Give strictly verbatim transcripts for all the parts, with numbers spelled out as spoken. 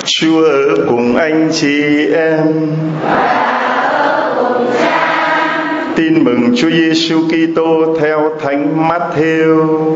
Chúa ở cùng anh chị em. Tin mừng Chúa Giêsu Kitô theo Thánh Matthew.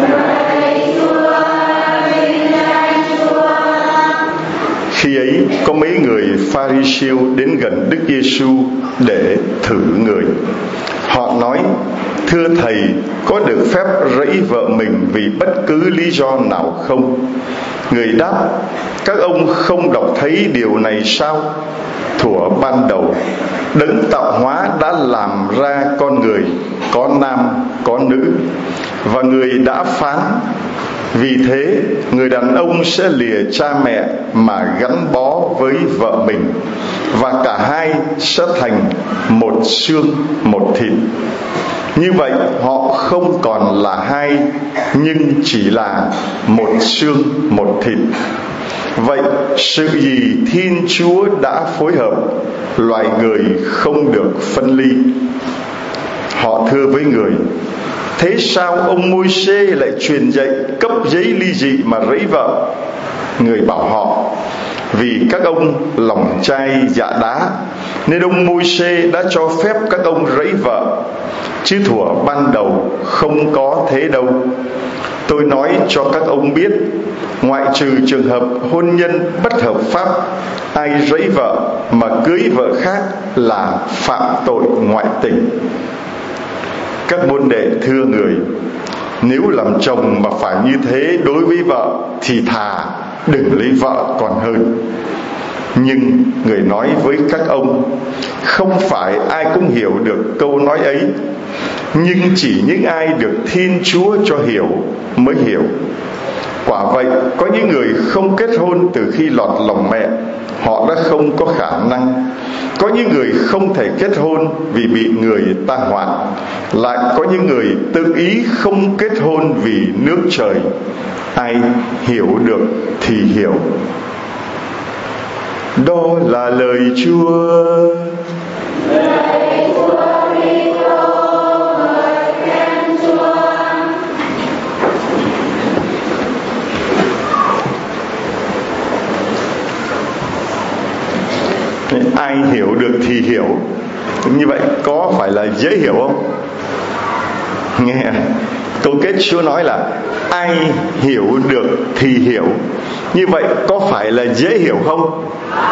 Khi ấy có mấy người Pha-ri-siêu đến gần Đức Giêsu để thử người. Họ nói: Thưa Thầy, có được phép rẫy vợ mình vì bất cứ lý do nào không? Người đáp: Các ông không đọc thấy điều này sao? Thuở ban đầu, Đấng tạo hóa đã làm ra con người, có nam, có nữ, và người đã phán: Vì thế, người đàn ông sẽ lìa cha mẹ mà gắn bó với vợ mình, và cả hai sẽ thành một xương, một thịt. Như vậy, họ không còn là hai, nhưng chỉ là một xương, một thịt. Vậy, sự gì Thiên Chúa đã phối hợp, loài người không được phân ly. Họ thưa với người: Thế sao ông Môi-se lại truyền dạy cấp giấy ly dị mà rẫy vợ? Người bảo họ: Vì các ông lòng chai dạ đá, nên ông Môi-se đã cho phép các ông rẫy vợ, chứ thuở ban đầu không có thế đâu. Tôi nói cho các ông biết, ngoại trừ trường hợp hôn nhân bất hợp pháp, ai rẫy vợ mà cưới vợ khác là phạm tội ngoại tình. Các môn đệ thưa người: Nếu làm chồng mà phải như thế đối với vợ, thì thà đừng lấy vợ còn hơn. Nhưng người nói với các ông: Không phải ai cũng hiểu được câu nói ấy, nhưng chỉ những ai được Thiên Chúa cho hiểu mới hiểu. Quả vậy, có những người không kết hôn từ khi lọt lòng mẹ, họ đã không có khả năng. Có những người không thể kết hôn vì bị người ta hoạn. Lại có những người tự ý không kết hôn vì nước trời. Ai hiểu được thì hiểu. Đó là lời Chúa. Ai hiểu được thì hiểu. Như vậy có phải là dễ hiểu không? Nghe câu kết Chúa nói là ai hiểu được thì hiểu. Như vậy có phải là dễ hiểu không?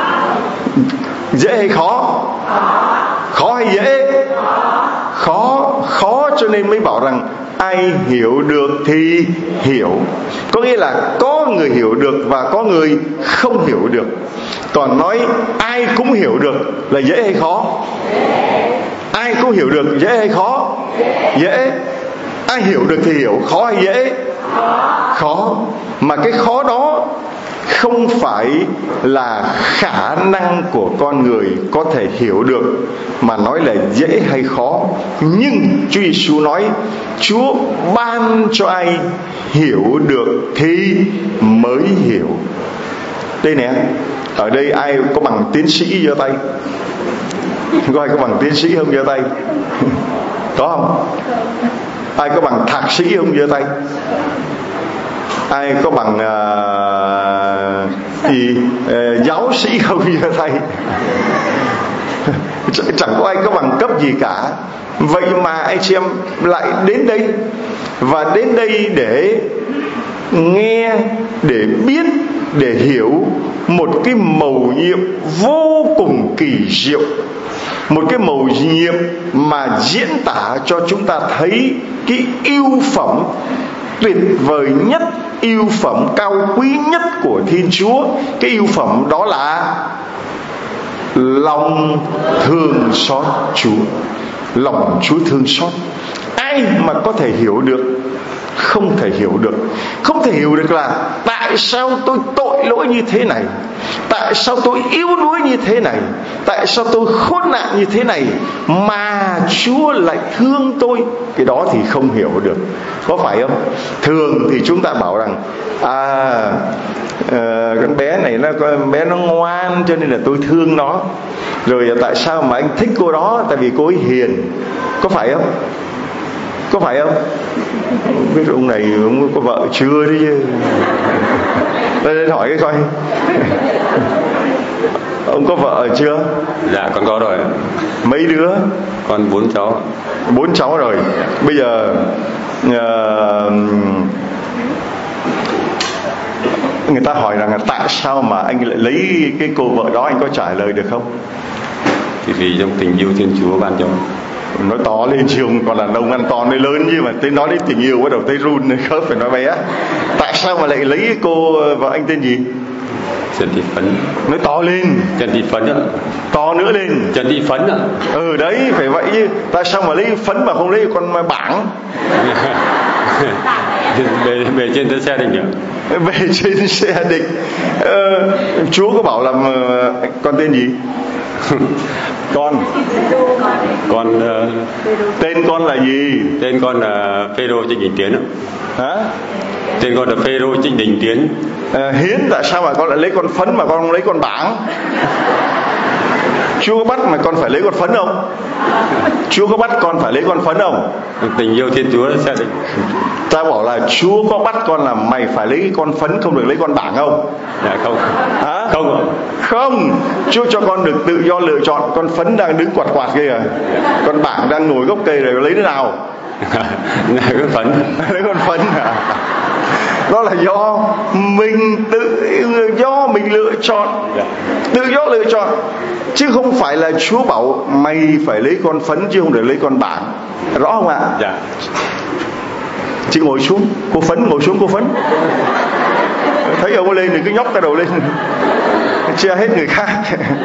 Dễ hay khó? Khó hay dễ? Khó. Khó cho nên mới bảo rằng ai hiểu được thì hiểu. Có nghĩa là có người hiểu được và có người không hiểu được. Còn nói ai cũng hiểu được là dễ hay khó? Ai cũng hiểu được dễ hay khó? Dễ. Ai hiểu được thì hiểu. Khó hay dễ? Khó. Mà cái khó đó không phải là khả năng của con người có thể hiểu được, mà nói là dễ hay khó. Nhưng Chúa Giêsu nói Chúa ban cho ai hiểu được thì mới hiểu. Đây nè, ở đây ai có bằng tiến sĩ giơ tay? Có ai có bằng tiến sĩ không giơ tay? Có không? Ai có bằng thạc sĩ không giơ tay? Ai có bằng uh, gì, uh, giáo sĩ không giơ tay? Chẳng có ai có bằng cấp gì cả. Vậy mà anh chị em lại đến đây, và đến đây để nghe, để biết, để hiểu một cái mầu nhiệm vô cùng kỳ diệu. Một cái mầu nhiệm mà diễn tả cho chúng ta thấy cái ưu phẩm tuyệt vời nhất, ưu phẩm cao quý nhất của Thiên Chúa. Cái ưu phẩm đó là lòng thương xót Chúa. Lòng Chúa thương xót. Ai mà có thể hiểu được? Không thể hiểu được. Không thể hiểu được là tại sao tôi tội lỗi như thế này, tại sao tôi yếu đuối như thế này, tại sao tôi khốn nạn như thế này mà Chúa lại thương tôi. Cái đó thì không hiểu được. Có phải không? Thường thì chúng ta bảo rằng à uh, con bé này nó con bé nó ngoan cho nên là tôi thương nó. Rồi tại sao mà anh thích cô đó? Tại vì cô ấy hiền. Có phải không? Có phải không? Không biết ông này ông có vợ chưa đấy chứ. Tôi lên hỏi cái coi. Ông có vợ chưa? Dạ con có rồi. Mấy đứa? Con bốn cháu. Bốn cháu rồi. Bây giờ uh, người ta hỏi rằng là tại sao mà anh lại lấy cái cô vợ đó, anh có trả lời được không? Thì vì trong tình yêu Thiên Chúa ban cho. Nói to lên chứ không còn là đông ăn to nơi lớn, chứ mà tới nói đến tình yêu bắt đầu thấy run nên khớp phải nói bé. Tại sao mà lại lấy cái cô vợ anh tên gì? Trần Thị Phấn. Nói to lên. Trần Thị Phấn ạ. To nữa lên. Trần Thị Phấn ạ. Ừ đấy, phải vậy chứ. Tại sao mà lấy Phấn mà không lấy con bảng? về, về trên xe địch nhỉ? Về trên xe địch. ờ, Chúa có bảo là uh, con tên gì? Con Con uh, tên con là gì? Tên con là Phêrô Trịnh Đình Tiến ạ. Hả? Tên con là Phêrô Trịnh Đình Tiến. À, Hiến, tại sao mà con lại lấy con Phấn mà con không lấy con bảng? Chúa có bắt mà con phải lấy con Phấn không? Chúa có bắt con phải lấy con Phấn không? Tình yêu Thiên Chúa sẽ định. Ta bảo là Chúa có bắt con là mày phải lấy con Phấn, không được lấy con bảng không? Dạ không. Hả? Không ạ. Không, Chúa cho con được tự do lựa chọn. Con Phấn đang đứng quạt quạt kia à? Con bảng đang ngồi gốc cây rồi, lấy thế nào? Lấy con Phấn. Lấy con Phấn à? Đó là do mình tự do mình lựa chọn. Tự do lựa chọn, chứ không phải là Chúa bảo mày phải lấy con Phấn chứ không được lấy con bảng. Rõ không ạ? Dạ. Chị ngồi xuống, cô Phấn ngồi xuống, cô Phấn. Thấy ông lên thì cứ nhóc cái đầu lên che hết người khác.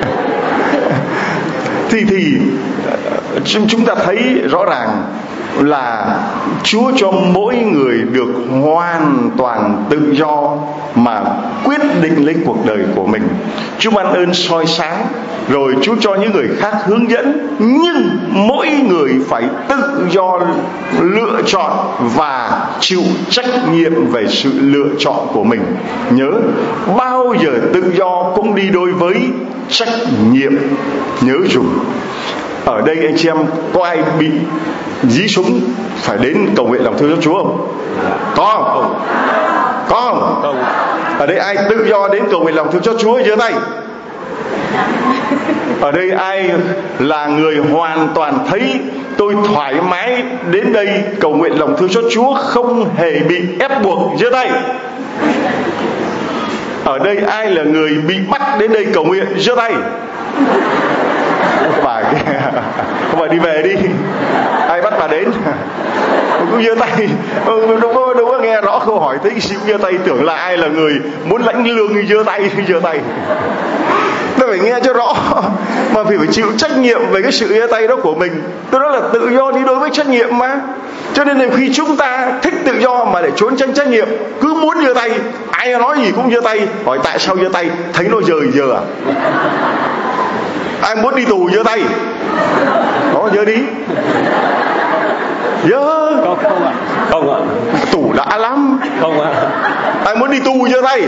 Thì thì chúng ta thấy rõ ràng là Chúa cho mỗi người được hoàn toàn tự do mà quyết định lấy cuộc đời của mình. Chúa ban ơn soi sáng, rồi Chúa cho những người khác hướng dẫn, nhưng mỗi người phải tự do lựa chọn và chịu trách nhiệm về sự lựa chọn của mình. Nhớ, bao giờ tự do cũng đi đôi với trách nhiệm. Nhớ dùng. Ở đây anh chị em có ai bị dí súng phải đến cầu nguyện lòng thương cho Chúa không? Có không? Có không? Không. Ở đây ai tự do đến cầu nguyện lòng thương cho Chúa giơ tay. Ở đây ai là người hoàn toàn thấy tôi thoải mái đến đây cầu nguyện lòng thương cho Chúa, không hề bị ép buộc, giơ tay. Ở đây ai là người bị bắt đến đây cầu nguyện, giơ tay. Bà kia, không phải đi về đi. Ai bắt bà đến? Cũng giơ tay. Đúng có, đúng có nghe rõ câu hỏi thấy giơ tay, tưởng là ai là người muốn lãnh lương giơ tay, giơ tay. Ta phải nghe cho rõ, mà phải phải chịu trách nhiệm về cái sự giơ tay đó của mình. Tôi nói là tự do đi đối với trách nhiệm mà. Cho nên là khi chúng ta thích tự do mà để trốn tránh trách nhiệm, cứ muốn giơ tay, ai nói gì cũng giơ tay. Hỏi tại sao giơ tay? Thấy nó dời giờ à? Ai muốn đi tù giơ tay. Đó, giơ đi. Giơ. Không, không ạ. Không ạ. Tù đã lắm. Không ạ. Ai muốn đi tù giơ tay.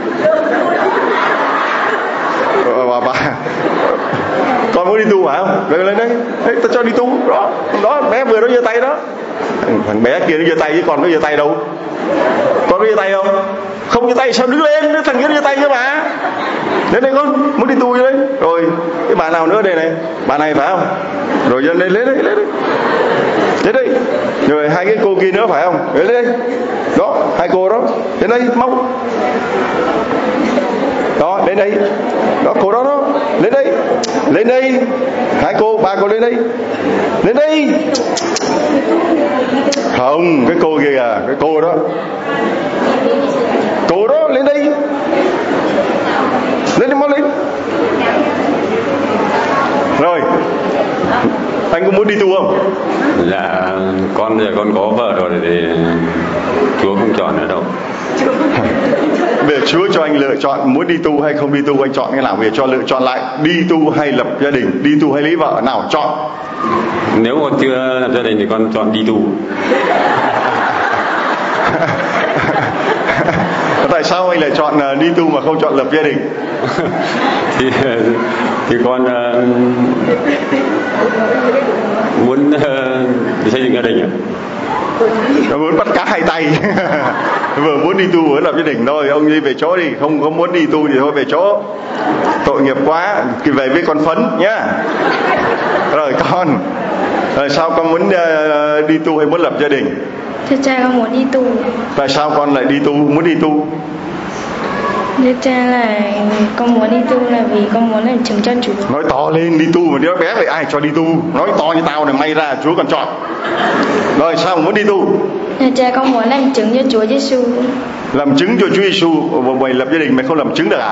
Bà, bà, con muốn đi tu phải không? Rồi lên đây, đấy, tao cho đi tu. Đó, đó bé vừa nó giơ tay đó. Thằng bé kia nó giơ tay chứ con có giơ tay đâu. Con có giơ tay không? Không giơ tay sao đứng lên? Thằng kia nó giơ tay chứ bà. Đến đây con muốn đi tu vậy đấy. Rồi cái bà nào nữa đây này, bà này phải không? Rồi lên đây, lên đây, lên đây, đến đây. Rồi hai cái cô kia nữa phải không? Lên đây. Đó, hai cô đó, đến đây mau. Đó, đến đây. Đó, cô đó đó, lên đây. Lên đây. Hai cô, ba cô lên đây. Lên đây. Không, cái cô kia à, cái cô đó. Cô đó, lên đây. Lên đi, mau lên. Rồi, anh có muốn đi tu không? Dạ, con giờ con có vợ rồi thì Chúa không chọn nữa đâu. Bây giờ Chúa cho anh lựa chọn muốn đi tu hay không đi tu, anh chọn cái nào? Bây giờ cho lựa chọn lại, đi tu hay lập gia đình, đi tu hay lấy vợ, nào chọn. Nếu con chưa lập gia đình thì con chọn đi tu. Tại sao anh lại chọn đi tu mà không chọn lập gia đình? thì thì con uh, muốn uh, xây dựng gia đình ạ. Nó muốn bắt cá hai tay. Vừa muốn đi tu vừa lập gia đình thôi, ông đi về chỗ đi, không có muốn đi tu thì thôi về chỗ. Tội nghiệp quá, thì về với con Phấn nhá. Rồi con, rồi sao con muốn uh, đi tu hay muốn lập gia đình? Thưa cha, con muốn đi tu. Tại sao con lại đi tu, muốn đi tu? Thưa cha, là con muốn đi tu là vì con muốn làm chứng cho Chúa. Nói to lên, đi tu mà đứa bé vậy ai cho đi tu? Nói to như tao này, may ra Chúa còn chọn. Rồi sao muốn đi tu? Thưa cha, con muốn làm chứng cho Chúa Giêsu. Làm chứng cho Chúa Giêsu. Mày lập gia đình mày không làm chứng được à?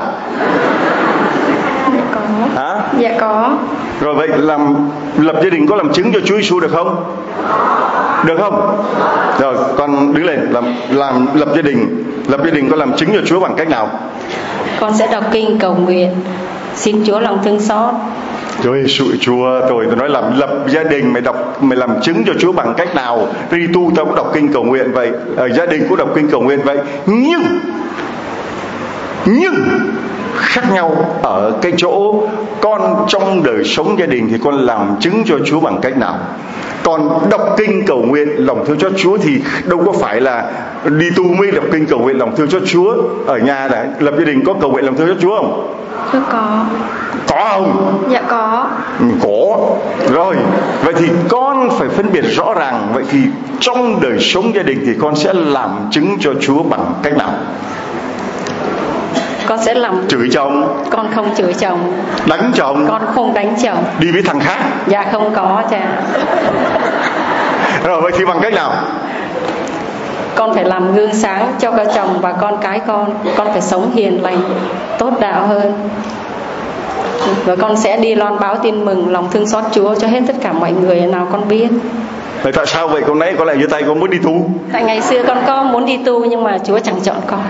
Dạ có. Hả? Dạ có. Rồi vậy làm lập gia đình có làm chứng cho Chúa Giêsu được không? Được không? Rồi con đứng lên làm làm lập gia đình. Lập gia đình có làm chứng cho Chúa bằng cách nào? Con sẽ đọc kinh cầu nguyện, xin Chúa lòng thương xót. Chúa Giêsu Chúa, tôi tôi nói làm lập gia đình mày đọc mày làm chứng cho Chúa bằng cách nào? Đi tu tao cũng đọc kinh cầu nguyện vậy, ở gia đình cũng đọc kinh cầu nguyện vậy, nhưng nhưng khác nhau ở cái chỗ con trong đời sống gia đình thì con làm chứng cho Chúa bằng cách nào? Còn đọc kinh cầu nguyện lòng thương cho Chúa thì đâu có phải là đi tu mới đọc kinh cầu nguyện lòng thương cho Chúa. Ở nhà đã lập gia đình có cầu nguyện lòng thương cho Chúa không? Thưa có. Có không? Dạ có. Có. Rồi, vậy thì con phải phân biệt rõ ràng. Vậy thì trong đời sống gia đình thì con sẽ làm chứng cho Chúa bằng cách nào? Con sẽ làm. Chửi chồng? Con không chửi chồng. Đánh chồng? Con không đánh chồng. Đi với thằng khác? Dạ không có cha. Rồi vậy thì bằng cách nào? Con phải làm gương sáng cho cả chồng và con cái con. Con phải sống hiền lành, tốt đạo hơn. Và con sẽ đi loan báo tin mừng lòng thương xót Chúa cho hết tất cả mọi người nào con biết. Vậy tại sao vậy con nãy con lại giơ tay con muốn đi tu? Tại ngày xưa con có muốn đi tu nhưng mà Chúa chẳng chọn con.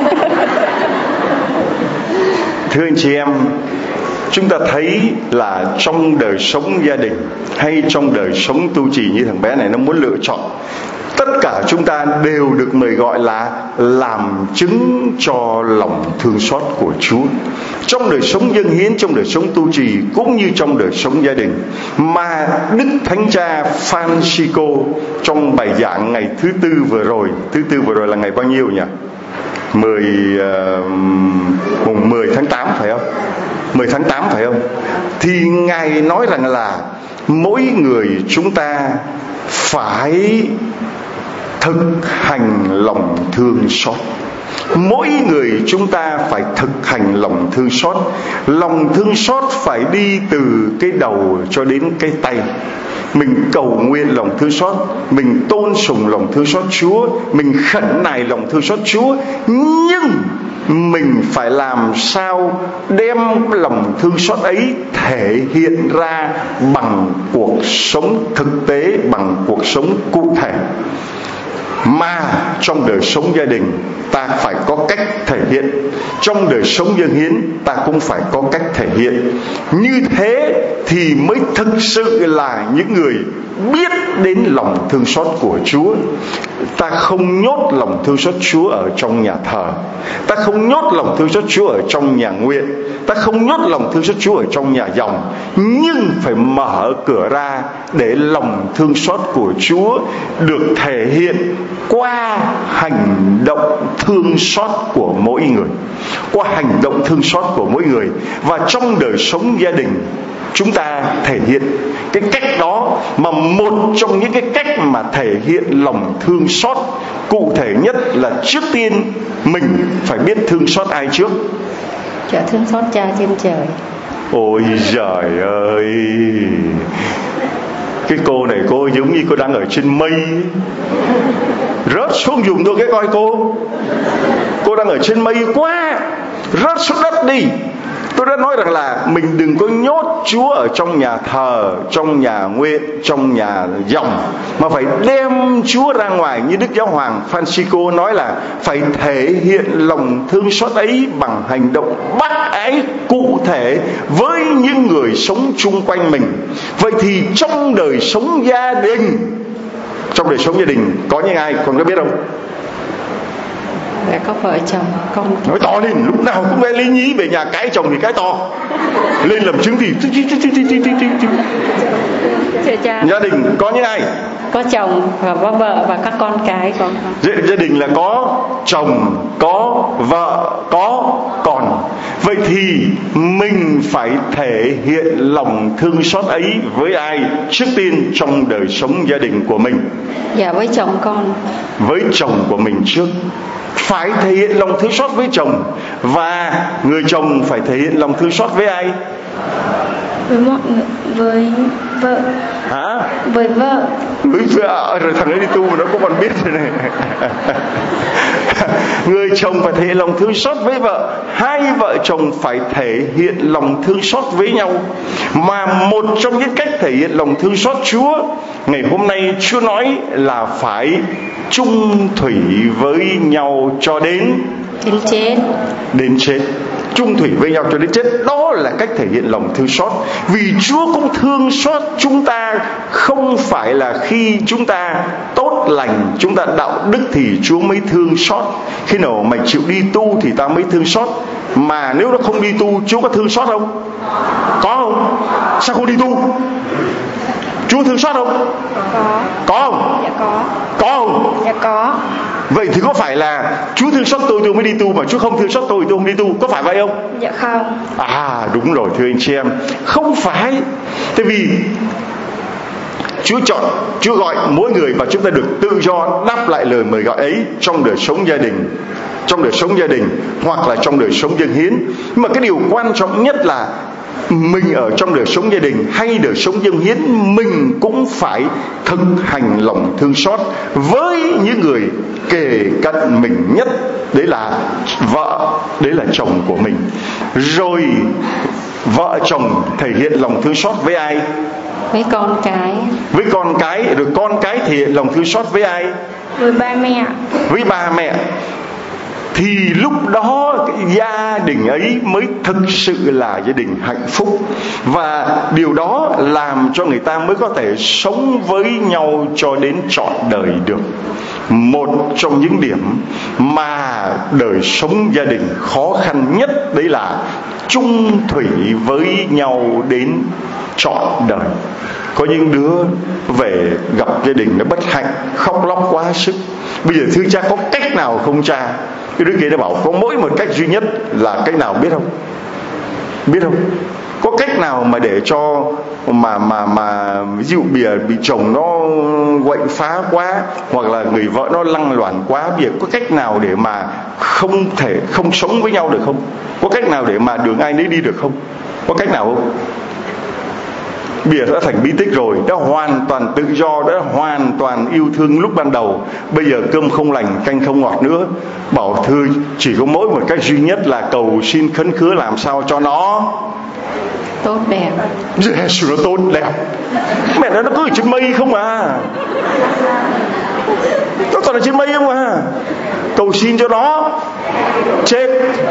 Thưa anh chị em, chúng ta thấy là trong đời sống gia đình hay trong đời sống tu trì như thằng bé này nó muốn lựa chọn, tất cả chúng ta đều được mời gọi là làm chứng cho lòng thương xót của Chúa. Trong đời sống dâng hiến, trong đời sống tu trì cũng như trong đời sống gia đình. Mà Đức Thánh Cha Francisco trong bài giảng ngày thứ tư vừa rồi, thứ tư vừa rồi là ngày bao nhiêu nhỉ? mười uh, mùng mười tháng tám phải không? mười tháng tám phải không? Thì Ngài nói rằng là mỗi người chúng ta phải thực hành lòng thương xót. Mỗi người chúng ta phải thực hành lòng thương xót. Lòng thương xót phải đi từ cái đầu cho đến cái tay. Mình cầu nguyện lòng thương xót, mình tôn sùng lòng thương xót Chúa, mình khẩn nài lòng thương xót Chúa. Nhưng mình phải làm sao đem lòng thương xót ấy thể hiện ra bằng cuộc sống thực tế, bằng cuộc sống cụ thể. Mà trong đời sống gia đình ta phải có cách thể hiện, trong đời sống dâng hiến ta cũng phải có cách thể hiện. Như thế thì mới thực sự là những người biết đến lòng thương xót của Chúa. Ta không nhốt lòng thương xót Chúa ở trong nhà thờ, ta không nhốt lòng thương xót Chúa ở trong nhà nguyện, ta không nhốt lòng thương xót Chúa ở trong nhà dòng, nhưng phải mở cửa ra để lòng thương xót của Chúa được thể hiện qua hành động thương xót của mỗi người, qua hành động thương xót của mỗi người. Và trong đời sống gia đình chúng ta thể hiện cái cách đó. Mà một trong những cái cách mà thể hiện lòng thương xót cụ thể nhất là trước tiên mình phải biết thương xót ai trước? Cha thương xót Cha trên trời. Ôi giời ơi, cái cô này cô giống như cô đang ở trên mây, rớt xuống giùm tôi cái coi cô. Cô đang ở trên mây quá, rớt xuống đất đi. Tôi đã nói rằng là mình đừng có nhốt Chúa ở trong nhà thờ, trong nhà nguyện, trong nhà dòng, mà phải đem Chúa ra ngoài. Như Đức Giáo Hoàng Francisco nói là phải thể hiện lòng thương xót ấy bằng hành động bác ái cụ thể với những người sống chung quanh mình. Vậy thì trong đời sống gia đình, trong đời sống gia đình có những ai con có biết không? Dạ có vợ chồng con. Nói to lên, lúc nào cũng nghe lý nhí về nhà cái chồng thì cái to. Lên làm chứng thì gia đình có những ai? Có chồng và có vợ và các con cái con. Gia đình là có chồng, có vợ, có con. Vậy thì mình phải thể hiện lòng thương xót ấy với ai? Trước tiên trong đời sống gia đình của mình. Dạ với chồng con. Với chồng của mình trước. Phải thể hiện lòng thương xót với chồng. Và người chồng phải thể hiện lòng thương xót với ai? Với mọi người, với vợ. Hả? Với vợ. Với vợ. Rồi thằng ấy đi tu mà nó có còn biết rồi này. Người chồng phải thể hiện lòng thương xót với vợ. Hai vợ chồng phải thể hiện lòng thương xót với nhau. Mà một trong những cách thể hiện lòng thương xót Chúa, ngày hôm nay Chúa nói là phải chung thủy với nhau cho đến Đến chết. Đến chết. Chung thủy với nhau cho đến chết. Đó là cách thể hiện lòng thương xót. Vì Chúa cũng thương xót chúng ta. Không phải là khi chúng ta tốt lành, chúng ta đạo đức thì Chúa mới thương xót. Khi nào mày chịu đi tu thì ta mới thương xót. Mà nếu nó không đi tu, Chúa có thương xót không? Có không? Sao không đi tu? Chúa thương xót không? Có. Có không? Dạ có. Có không? Dạ có. Vậy thì có phải là Chúa thương xót tôi tôi mới đi tu, mà Chúa không thương xót tôi tôi không đi tu, có phải vậy không? Dạ không. À đúng rồi thưa anh chị em, không phải. Tại vì Chúa chọn, Chúa gọi mỗi người và chúng ta được tự do đáp lại lời mời gọi ấy trong đời sống gia đình, trong đời sống gia đình hoặc là trong đời sống dâng hiến. Nhưng mà cái điều quan trọng nhất là mình ở trong đời sống gia đình hay đời sống dâng hiến, mình cũng phải thực hành lòng thương xót với những người kề cận mình nhất. Đấy là vợ, đấy là chồng của mình. Rồi vợ chồng thể hiện lòng thương xót với ai? Với con cái. Với con cái. Rồi con cái thể hiện lòng thương xót với ai? Với ba mẹ. Với ba mẹ. Thì lúc đó gia đình ấy mới thực sự là gia đình hạnh phúc. Và điều đó làm cho người ta mới có thể sống với nhau cho đến trọn đời được. Một trong những điểm mà đời sống gia đình khó khăn nhất, đấy là chung thủy với nhau đến trọn đời. Có những đứa về gặp gia đình nó bất hạnh, khóc lóc quá sức. Bây giờ thưa cha, có cách nào không cha? Cái đứa kia nó bảo có mỗi một cách duy nhất. Là cách nào biết không? Biết không? Có cách nào mà để cho mà mà mà ví dụ bìa bị chồng nó quậy phá quá, hoặc là người vợ nó lăng loàn quá, bìa có cách nào để mà không thể không sống với nhau được không? Có cách nào để mà đường ai nấy đi được không? Có cách nào không? Bìa đã thành bí tích rồi, đã hoàn toàn tự do, đã hoàn toàn yêu thương lúc ban đầu. Bây giờ cơm không lành, canh không ngọt nữa. Bảo thưa chỉ có mỗi một cách duy nhất là cầu xin khấn khứa làm sao cho nó tốt đẹp. Yes, nó tốt đẹp. Mẹ nói nó cứ ở trên mây không à. Nó toàn ở trên mây không à. Cầu xin cho nó chết.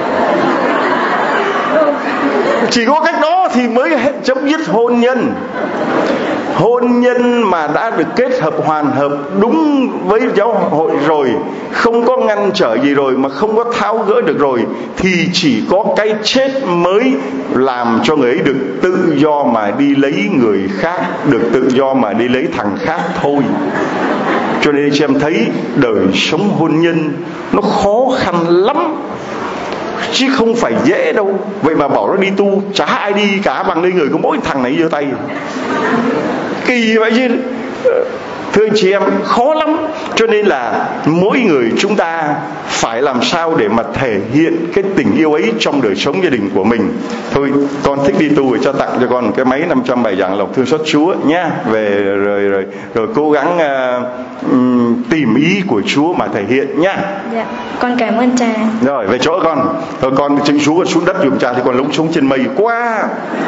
Chỉ có cách đó thì mới chấm dứt hôn nhân. Hôn nhân mà đã được kết hợp hoàn hợp đúng với giáo hội rồi, không có ngăn trở gì rồi, mà không có tháo gỡ được rồi, thì chỉ có cái chết mới làm cho người ấy được tự do mà đi lấy người khác, được tự do mà đi lấy thằng khác thôi. Cho nên chị em thấy đời sống hôn nhân nó khó khăn lắm, chứ không phải dễ đâu. Vậy mà bảo nó đi tu, chả ai đi cả, bằng đây người có mỗi thằng này giơ tay. Kỳ vậy chứ. Thưa anh chị em, khó lắm. Cho nên là mỗi người chúng ta phải làm sao để mà thể hiện cái tình yêu ấy trong đời sống gia đình của mình. Thôi con thích đi tu, rồi cho tặng cho con cái máy năm trăm bài giảng lòng thương xót Chúa nhá. Về rồi rồi rồi cố gắng uh, um, tìm ý của Chúa mà thể hiện nhá. Dạ, con cảm ơn cha. Rồi về chỗ con. Rồi con chứng Chúa con xuống đất giùm cha, thì con lúng xuống trên mây quá.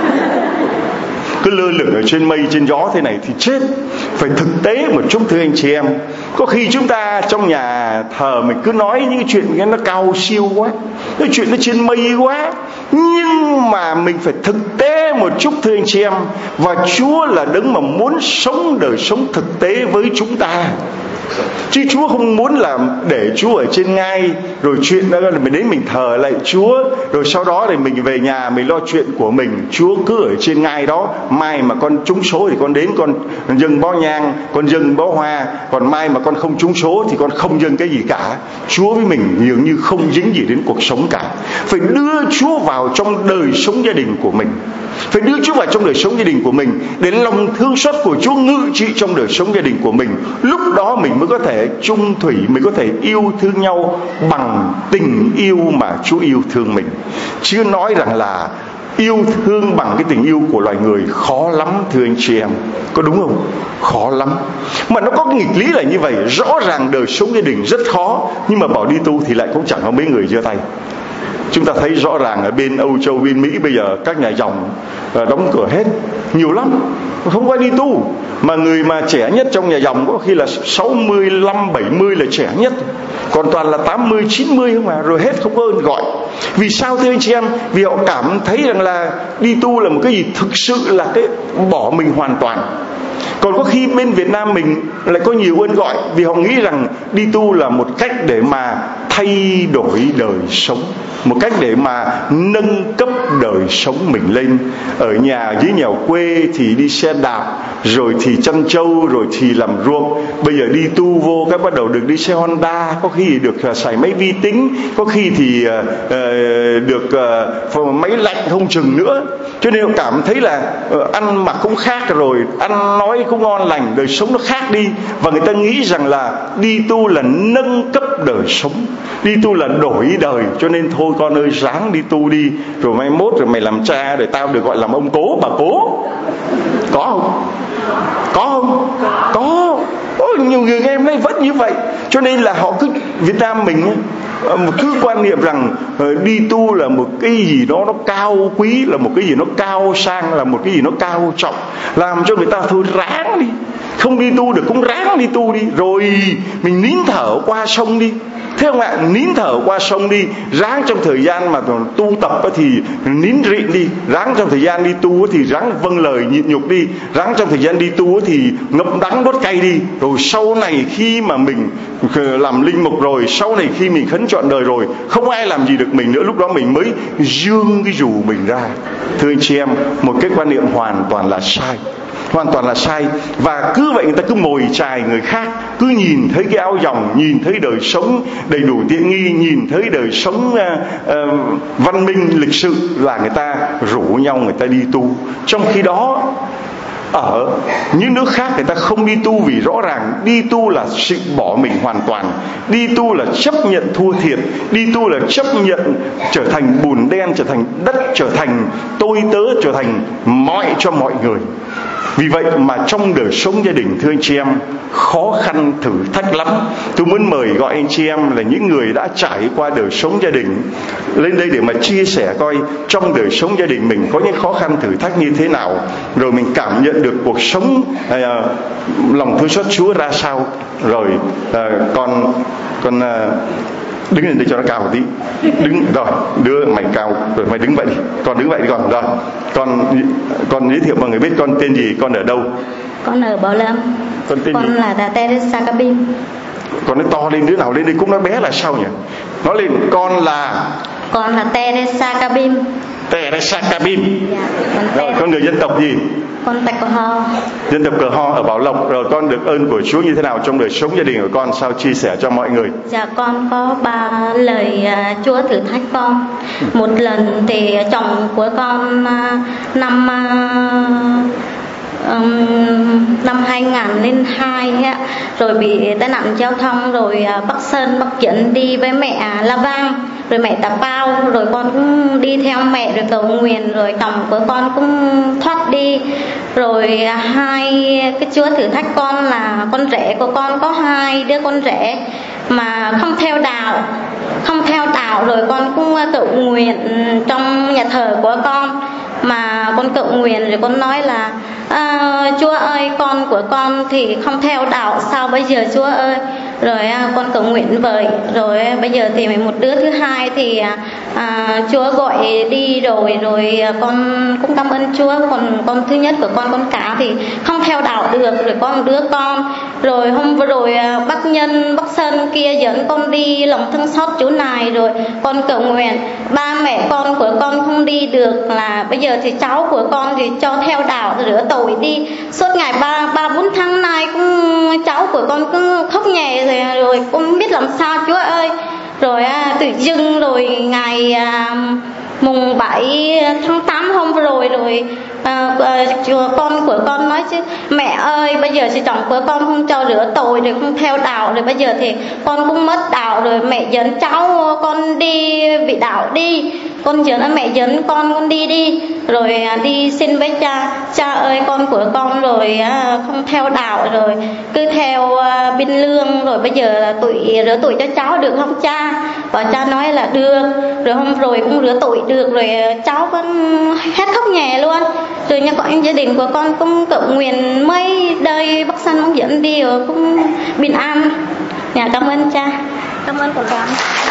Cứ lơ lửng ở trên mây trên gió thế này thì chết. Phải thực tế một chút thưa anh chị em. Có khi chúng ta trong nhà thờ mình cứ nói những chuyện cái nó cao siêu quá, cái chuyện nó trên mây quá, nhưng mà mình phải thực tế một chút thưa anh chị em. Và Chúa là đấng mà muốn sống đời sống thực tế với chúng ta. Chứ Chúa không muốn làm để Chúa ở trên ngai, rồi chuyện đó là mình đến mình thờ lạy Chúa, rồi sau đó thì mình về nhà mình lo chuyện của mình. Chúa cứ ở trên ngai đó, mai mà con trúng số thì con đến con dâng bó nhang, con dâng bó hoa, còn mai mà con không trúng số thì con không dâng cái gì cả. Chúa với mình dường như không dính gì đến cuộc sống cả. Phải đưa Chúa vào trong đời sống gia đình của mình, phải đưa Chúa vào trong đời sống gia đình của mình, để lòng thương xót của Chúa ngự trị trong đời sống gia đình của mình. Lúc đó mình mới có thể chung thủy, mình có thể yêu thương nhau bằng tình yêu mà Chúa yêu thương mình. Chứ nói rằng là yêu thương bằng cái tình yêu của loài người khó lắm thưa anh chị em, có đúng không? Khó lắm. Mà nó có cái nghịch lý là như vậy. Rõ ràng đời sống gia đình rất khó, nhưng mà bảo đi tu thì lại cũng chẳng có mấy người giơ tay. Chúng ta thấy rõ ràng ở bên Âu Châu, bên Mỹ bây giờ các nhà dòng đóng cửa hết, nhiều lắm, không có đi tu. Mà người mà trẻ nhất trong nhà dòng có khi là sáu mươi lăm, bảy mươi là trẻ nhất, còn toàn là tám mươi, chín mươi không à, rồi hết không có ơn gọi. Vì sao thưa anh chị em? Vì họ cảm thấy rằng là đi tu là một cái gì thực sự là cái bỏ mình hoàn toàn. Còn có khi bên Việt Nam mình lại có nhiều ơn gọi, vì họ nghĩ rằng đi tu là một cách để mà thay đổi đời sống, một cách để mà nâng cấp đời sống mình lên. Ở nhà dưới nhà quê thì đi xe đạp, rồi thì chăn trâu, rồi thì làm ruộng. Bây giờ đi tu vô các bắt đầu được đi xe Honda, có khi được uh, xài máy vi tính, có khi thì uh, uh, được uh, máy lạnh không chừng nữa. Cho nên họ cảm thấy là uh, ăn mặc cũng khác, rồi ăn nói cũng ngon lành, đời sống nó khác đi. Và người ta nghĩ rằng là đi tu là nâng cấp đời sống, đi tu là đổi đời. Cho nên thôi con ơi, ráng đi tu đi, rồi mai mốt rồi mày làm cha, rồi tao được gọi làm ông cố, bà cố. Có không? Có không? Có. Ôi, nhiều người em nay vẫn như vậy. Cho nên là họ cứ, Việt Nam mình cứ quan niệm rằng đi tu là một cái gì đó nó cao quý, là một cái gì nó cao sang, là một cái gì nó cao trọng, làm cho người ta thôi ráng đi, không đi tu được cũng ráng đi tu đi, rồi mình nín thở qua sông đi. Thế không ạ? Nín thở qua sông đi. Ráng trong thời gian mà tu tập thì nín rịn đi. Ráng trong thời gian đi tu thì ráng vâng lời nhịn nhục đi. Ráng trong thời gian đi tu thì ngậm đắng đốt cay đi. Rồi sau này khi mà mình làm linh mục rồi, sau này khi mình khấn trọn đời rồi, không ai làm gì được mình nữa, lúc đó mình mới dương cái dù mình ra. Thưa anh chị em, một cái quan niệm hoàn toàn là sai, hoàn toàn là sai. Và cứ vậy người ta cứ mồi chài người khác, cứ nhìn thấy cái áo dòng, nhìn thấy đời sống đầy đủ tiện nghi, nhìn thấy đời sống uh, uh, văn minh lịch sự là người ta rủ nhau người ta đi tu. Trong khi đó ở những nước khác người ta không đi tu, vì rõ ràng đi tu là sự bỏ mình hoàn toàn, đi tu là chấp nhận thua thiệt, đi tu là chấp nhận trở thành bùn đen, trở thành đất, trở thành tôi tớ, trở thành mọi cho mọi người. Vì vậy mà trong đời sống gia đình, thưa anh chị em, khó khăn thử thách lắm. Tôi muốn mời gọi anh chị em là những người đã trải qua đời sống gia đình lên đây để mà chia sẻ coi trong đời sống gia đình mình có những khó khăn thử thách như thế nào, rồi mình cảm nhận được cuộc sống uh, lòng thương xót Chúa ra sao. Rồi uh, con con uh, đứng lên để cho nó cao một tí, đứng rồi, đưa mày cao rồi, mày đứng vậy đi, con đứng vậy đi con. Rồi con con giới thiệu mọi người biết con tên gì, con ở đâu? Con ở Bảo Lâm. Con tên con gì? là Tạ Teresa Cabin. Con nói to lên, đứa nào lên đây cũng nói bé là sao nhỉ? Nói lên, con là Con là Teresa Cabin. Teresa Cabin. Dạ, con Rồi con người dân tộc gì? Con Tạch Cờ Ho. Dân tộc Cờ Ho ở Bảo Lộc. Rồi con được ơn của Chúa như thế nào trong đời sống gia đình của con, sao chia sẻ cho mọi người? Dạ, con có ba lời uh, Chúa thử thách con. Một lần thì chồng của con uh, năm uh, Um, năm hai không không hai á, rồi bị tai nạn giao thông, rồi uh, Bắc Sơn Bắc Dẫn đi với mẹ La Vang, rồi mẹ Tà Pao, rồi con cũng đi theo mẹ rồi cầu nguyện, rồi chồng của con cũng thoát đi. Rồi uh, hai cái Chúa thử thách con là con rể của con, có hai đứa con rể mà không theo đạo, không theo đạo, rồi con cũng uh, cầu nguyện trong nhà thờ của con, mà con cầu nguyện rồi con nói là à, Chúa ơi, con của con thì không theo đạo, sao bây giờ Chúa ơi? Rồi à, con cầu nguyện vậy, rồi bây giờ thì một đứa thứ hai thì à, Chúa gọi đi rồi rồi con cũng cảm ơn Chúa. Còn con thứ nhất của con con cả thì không theo đạo được, rồi con đứa con rồi hôm vừa rồi bác Nhân bác Sơn kia dẫn con đi lòng thương xót chỗ này, rồi con cầu nguyện ba mẹ con của con không đi được, là bây giờ thì cháu của con thì cho theo đạo rửa tội đi. Suốt ngày ba ba bốn tháng nay cũng cháu của con cứ khóc nhè rồi, rồi con không biết làm sao Chúa ơi. Rồi à, tự dưng rồi ngày à, mùng bảy tháng tám hôm vừa rồi rồi à, à, con của con nói chứ mẹ ơi, bây giờ thì chồng của con không cho rửa tội rồi, không theo đạo rồi, bây giờ thì con cũng mất đạo rồi, mẹ dẫn cháu con đi vị đạo đi, con dẫn mẹ dẫn con con đi đi rồi à, đi xin với cha. Cha ơi, con của con rồi à, không theo đạo rồi cứ theo à, biên lương, rồi bây giờ là tụi rửa tội cho cháu được không cha? Và cha nói là được. Rồi hôm rồi cũng rửa tội được rồi, cháu con hết khóc nhè luôn. Rồi nhà con gia đình của con cũng cầu nguyện mấy đời bác Sơn ông dẫn đi rồi cũng bình an. Dạ cảm ơn cha, cảm ơn của con.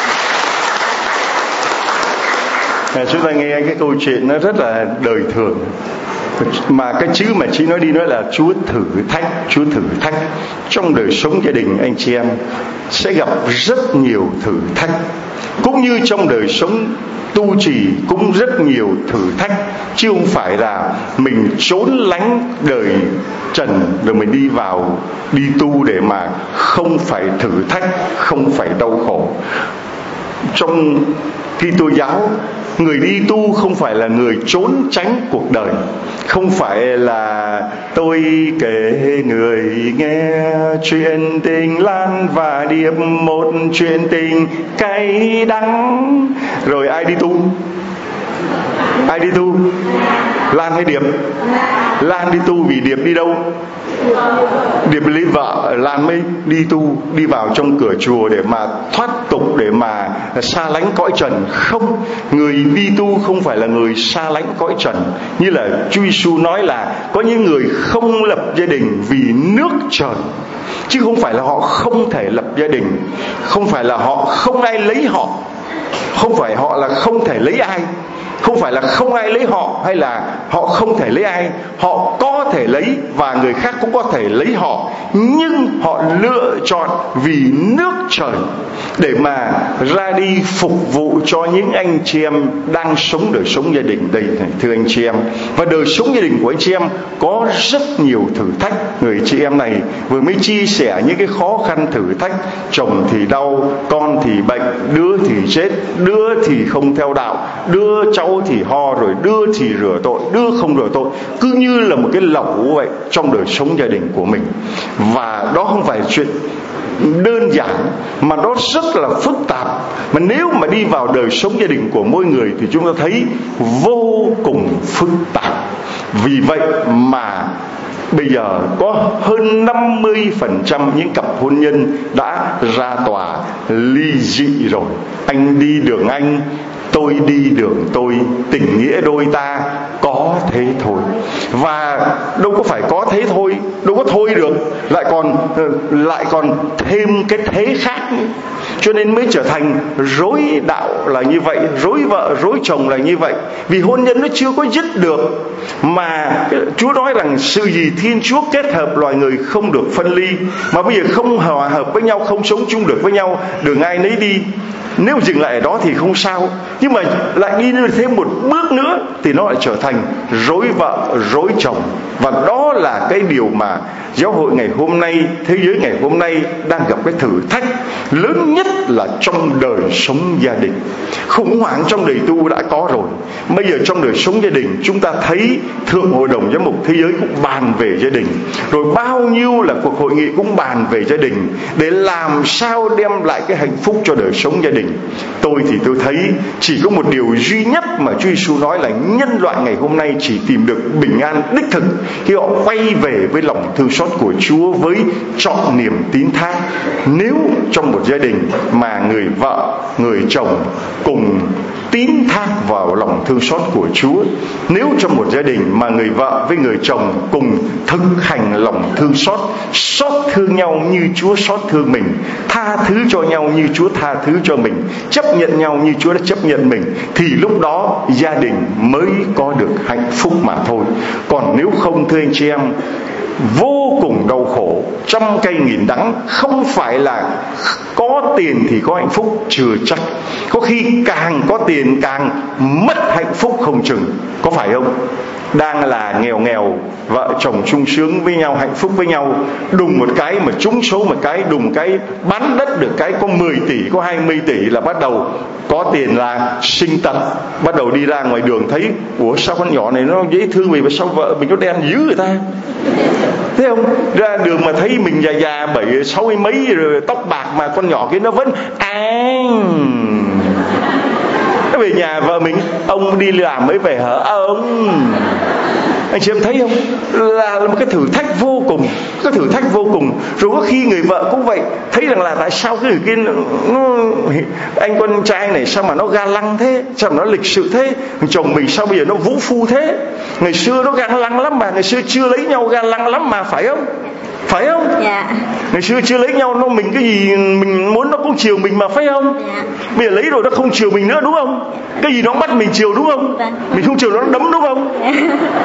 À, chúng ta nghe cái câu chuyện nó rất là đời thường, mà cái chữ mà chị nói đi nói là Chúa thử thách. Chúa thử thách trong đời sống gia đình anh chị em sẽ gặp rất nhiều thử thách, cũng như trong đời sống tu trì cũng rất nhiều thử thách, chứ không phải là mình trốn lánh đời trần rồi mình đi vào đi tu để mà không phải thử thách, không phải đau khổ. Trong Kitô giáo, người đi tu không phải là người trốn tránh cuộc đời, không phải là tôi kể người nghe chuyện tình Lan và Điệp, một chuyện tình cay đắng. Rồi ai đi tu? Ai đi tu? Lan hay Điệp? Lan đi tu vì Điệp đi đâu? Điệp lấy vợ, Lan mới đi tu, đi vào trong cửa chùa để mà thoát tục, để mà xa lánh cõi trần. Không, người đi tu không phải là người xa lánh cõi trần. Như là Chúa Giêsu nói là có những người không lập gia đình vì nước trời, chứ không phải là họ không thể lập gia đình, không phải là họ không ai lấy họ, không phải họ là không thể lấy ai, không phải là không ai lấy họ hay là họ không thể lấy ai. Họ có thể lấy và người khác cũng có thể lấy họ, nhưng họ lựa chọn vì nước trời để mà ra đi phục vụ cho những anh chị em đang sống đời sống gia đình đây này, thưa anh chị em. Và đời sống gia đình của anh chị em có rất nhiều thử thách. Người chị em này vừa mới chia sẻ những cái khó khăn thử thách: chồng thì đau, con thì bệnh, đứa thì chết, đứa thì không theo đạo, đứa cháu thì ho, rồi đứa thì rửa tội, đứa không rửa tội, cứ như là một cái lẩu vậy trong đời sống gia đình của mình. Và đó không phải chuyện đơn giản, mà nó rất là phức tạp. Mà nếu mà đi vào đời sống gia đình của mỗi người thì chúng ta thấy vô cùng phức tạp. Vì vậy mà bây giờ có hơn năm mươi phần trăm những cặp hôn nhân đã ra tòa ly dị rồi. Anh đi đường anh, tôi đi đường tôi, tình nghĩa đôi ta có thế thôi. Và đâu có phải có thế thôi, đâu có thôi được, lại còn lại còn thêm cái thế khác nữa. Cho nên mới trở thành rối đạo là như vậy, rối vợ rối chồng là như vậy. Vì hôn nhân nó chưa có dứt được. Mà Chúa nói rằng sự gì Thiên Chúa kết hợp loài người không được phân ly. Mà bây giờ không hòa hợp với nhau, không sống chung được với nhau, đường ai nấy đi. Nếu dừng lại ở đó thì không sao, nhưng mà lại đi thêm một bước nữa thì nó lại trở thành rối vợ rối chồng. Và đó là cái điều mà giáo hội ngày hôm nay, thế giới ngày hôm nay đang gặp cái thử thách lớn nhất là trong đời sống gia đình. Khủng hoảng trong đời tu đã có rồi, bây giờ trong đời sống gia đình chúng ta thấy Thượng Hội đồng Giám mục Thế giới cũng bàn về gia đình, rồi bao nhiêu là cuộc hội nghị cũng bàn về gia đình, để làm sao đem lại cái hạnh phúc cho đời sống gia đình. Tôi thì tôi thấy chỉ có một điều duy nhất mà Chúa Giêsu nói là nhân loại ngày hôm nay chỉ tìm được bình an đích thực khi họ quay về với lòng thương xót của Chúa, với trọn niềm tín thác. Nếu trong một gia đình mà người vợ, người chồng cùng tín thác vào lòng thương xót của Chúa. Nếu trong một gia đình mà người vợ với người chồng cùng thực hành lòng thương xót, xót thương nhau như Chúa xót thương mình, tha thứ cho nhau như Chúa tha thứ cho mình, chấp nhận nhau như Chúa đã chấp nhận mình, thì lúc đó gia đình mới có được hạnh phúc mà thôi. Còn nếu không, thưa anh chị em, vô cùng đau khổ, trăm cây nghìn đắng. Không phải là có tiền thì có hạnh phúc, chưa chắc. Có khi càng có tiền càng mất hạnh phúc không chừng, có phải không? Đang là nghèo nghèo, vợ chồng chung sướng với nhau, hạnh phúc với nhau, đùng một cái mà trúng số một cái, đùng cái bán đất được cái có mười tỷ, có hai mươi tỷ là bắt đầu có tiền là sinh tật. Bắt đầu đi ra ngoài đường thấy, ủa sao con nhỏ này nó dễ thương vì mà sao vợ mình nó đen dữ người ta, thấy không? Ra đường mà thấy mình già già bảy sáu mươi mấy rồi tóc bạc mà con nhỏ kia nó vẫn an. Nó về nhà vợ mình, ông đi làm mới về hả ông? Anh chị em thấy không? Là, là một cái thử thách vô cùng, cái thử thách vô cùng. Rồi có khi người vợ cũng vậy, thấy rằng là tại sao cái người kia nó, nó, anh con trai này sao mà nó ga lăng thế, sao mà nó lịch sự thế, chồng mình sao bây giờ nó vũ phu thế. Ngày xưa nó ga lăng lắm mà, ngày xưa chưa lấy nhau ga lăng lắm mà, phải không? Phải không? Dạ. Ngày xưa chưa lấy nhau nó mình cái gì mình muốn nó cũng chiều mình mà, phải không? Dạ. Bây giờ lấy rồi nó không chiều mình nữa, đúng không? Cái gì nó bắt mình chiều, đúng không? Dạ. Mình không chiều nó đấm, đúng không? Dạ.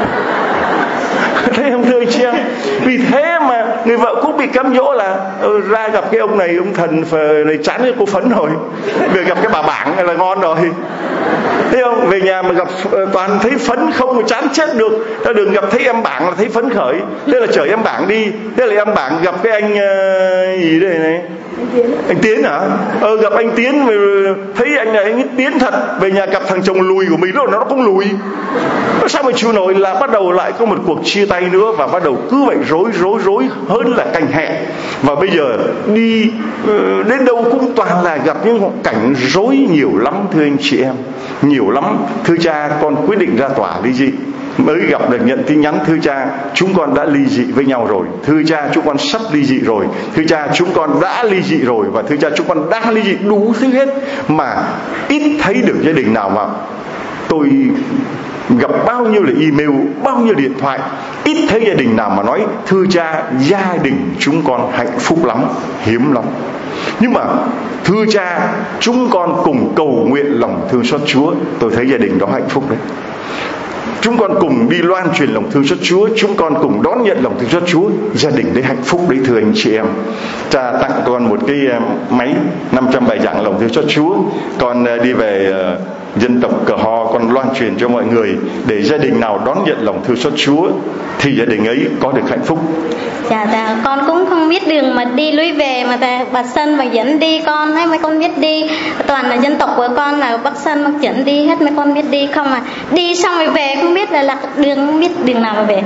Thấy không, thưa anh chị em? Vì thế mà người vợ cũng bị cám dỗ là ừ, ra gặp cái ông này, ông thần này chán cái cô Phấn rồi, bây giờ gặp cái bà Bảng là ngon rồi. Thấy không? Về nhà mà gặp toàn thấy Phấn không mà chán chết được. Ta đừng gặp thấy em Bảng là thấy phấn khởi. Thế là chở em Bảng đi. Thế là em Bảng gặp cái anh uh, gì đây này? Anh Tiến. Anh Tiến hả? Ờ, gặp anh Tiến thấy anh này anh Tiến thật. Về nhà gặp thằng chồng lùi của mình rồi nó cũng lùi. Sao mà chịu nổi, là bắt đầu lại có một cuộc chia tay nữa. Và bắt đầu cứ vậy rối rối rối hơn là cành hẹ. Và bây giờ đi uh, đến đâu cũng toàn là gặp những cảnh rối nhiều lắm, thưa anh chị em. Nhiều lắm. Thưa cha, con quyết định ra tòa ly dị. Mới gặp được nhận tin nhắn, thưa cha chúng con đã ly dị với nhau rồi, thưa cha chúng con sắp ly dị rồi, thưa cha chúng con đã ly dị rồi, và thưa cha chúng con đang ly dị, đủ thứ hết. Mà ít thấy được gia đình nào mà tôi gặp bao nhiêu là email, bao nhiêu điện thoại, ít thấy gia đình nào mà nói thưa cha gia đình chúng con hạnh phúc lắm, hiếm lắm. Nhưng mà thưa cha chúng con cùng cầu nguyện lòng thương xót Chúa, tôi thấy gia đình đó hạnh phúc đấy. Chúng con cùng đi loan truyền lòng thương xót Chúa, chúng con cùng đón nhận lòng thương xót Chúa, gia đình đấy hạnh phúc đấy, thưa anh chị em. Cha tặng con một cái máy năm trăm bài giảng lòng thương xót Chúa. Con đi về uh, dân tộc Cờ Ho, con loan truyền cho mọi người, để gia đình nào đón nhận lòng thương xót Chúa thì gia đình ấy có được hạnh phúc. Dạ, dạ, con cũng không biết đường mà đi lối về mà ta, bà Sân bà dẫn đi con ấy, mấy con biết đi. Toàn là dân tộc của con là bác Sân bác dẫn đi hết, mấy con biết đi không à. Đi xong rồi về không biết là lạc đường, không biết đường nào mà về.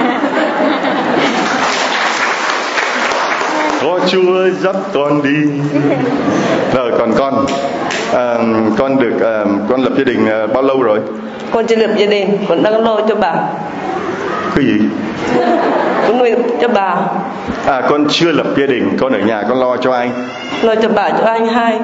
Có Chúa dắt con đi. Rồi còn con à, con được à, con lập gia đình à, bao lâu rồi? Con chưa lập gia đình, con đang lo cho bà. Cái gì? Con nuôi cho bà. À, con chưa lập gia đình, con ở nhà con lo cho ai? Lo cho bà, cho anh hai.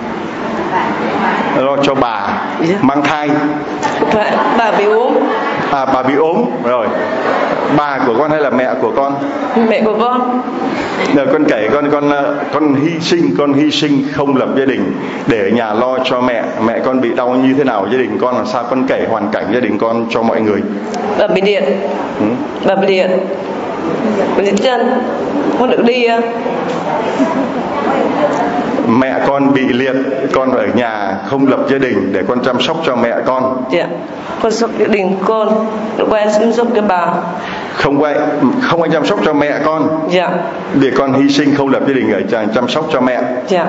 Lo cho bà. Yeah. Mang thai. Bà bị ốm. À, bà bị ốm rồi. Bà của con hay là mẹ của con? Mẹ của con. Rồi con kể con con con hy sinh con hy sinh không lập gia đình để ở nhà lo cho mẹ. Mẹ con bị đau như thế nào, gia đình con làm sao, con kể hoàn cảnh gia đình con cho mọi người. Bà bị điện. Ừ. Bà bị điện. Bị điện chân, không được đi. Mẹ con bị liệt, con ở nhà không lập gia đình để con chăm sóc cho mẹ con. Dạ, con sóc gia đình con, được quen chăm sóc cho bà. Không quay, không ai chăm sóc cho mẹ con. Dạ. Để con hy sinh không lập gia đình để chăm sóc cho mẹ. Dạ.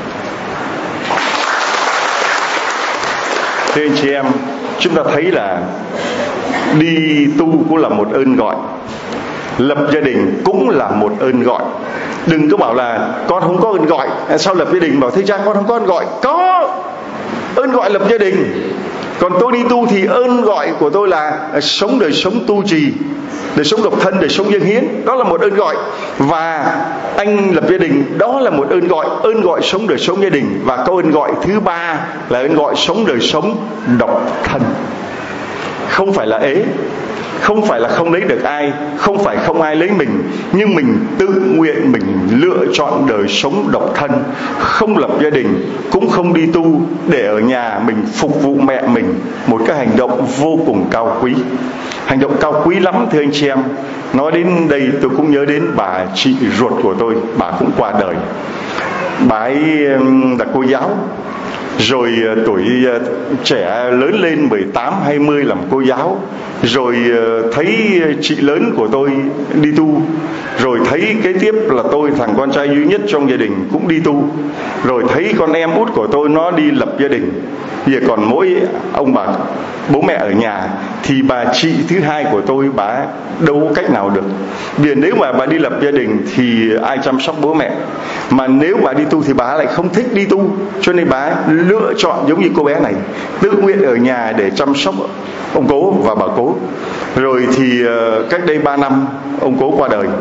Thưa anh chị em, chúng ta thấy là đi tu cũng là một ơn gọi, lập gia đình cũng là một ơn gọi. Đừng có bảo là con không có ơn gọi, sao lập gia đình, bảo thưa cha con không có ơn gọi. Có ơn gọi lập gia đình. Còn tôi đi tu thì ơn gọi của tôi là sống đời sống tu trì, đời sống độc thân, đời sống dâng hiến, đó là một ơn gọi. Và anh lập gia đình, đó là một ơn gọi, ơn gọi sống đời sống gia đình. Và có ơn gọi thứ ba là ơn gọi sống đời sống độc thân. Không phải là ế, không phải là không lấy được ai, không phải không ai lấy mình, nhưng mình tự nguyện mình lựa chọn đời sống độc thân, không lập gia đình, cũng không đi tu, để ở nhà mình phục vụ mẹ mình. Một cái hành động vô cùng cao quý, hành động cao quý lắm thưa anh chị em. Nói đến đây tôi cũng nhớ đến bà chị ruột của tôi, bà cũng qua đời. Bà ấy là cô giáo, rồi tuổi trẻ lớn lên mười tám hai mươi làm cô giáo, rồi thấy chị lớn của tôi đi tu, rồi thấy kế tiếp là tôi, thằng con trai duy nhất trong gia đình, cũng đi tu, rồi thấy con em út của tôi nó đi lập gia đình, giờ còn mỗi ông bà bố mẹ ở nhà, thì bà chị thứ hai của tôi bà đâu có cách nào được. Vì nếu mà bà đi lập gia đình thì ai chăm sóc bố mẹ, mà nếu bà đi tu thì bà lại không thích đi tu, cho nên bà lựa chọn giống như cô bé này, tự nguyện ở nhà để chăm sóc ông cố và bà cố. Rồi thì cách đây ba năm ông cố qua đời.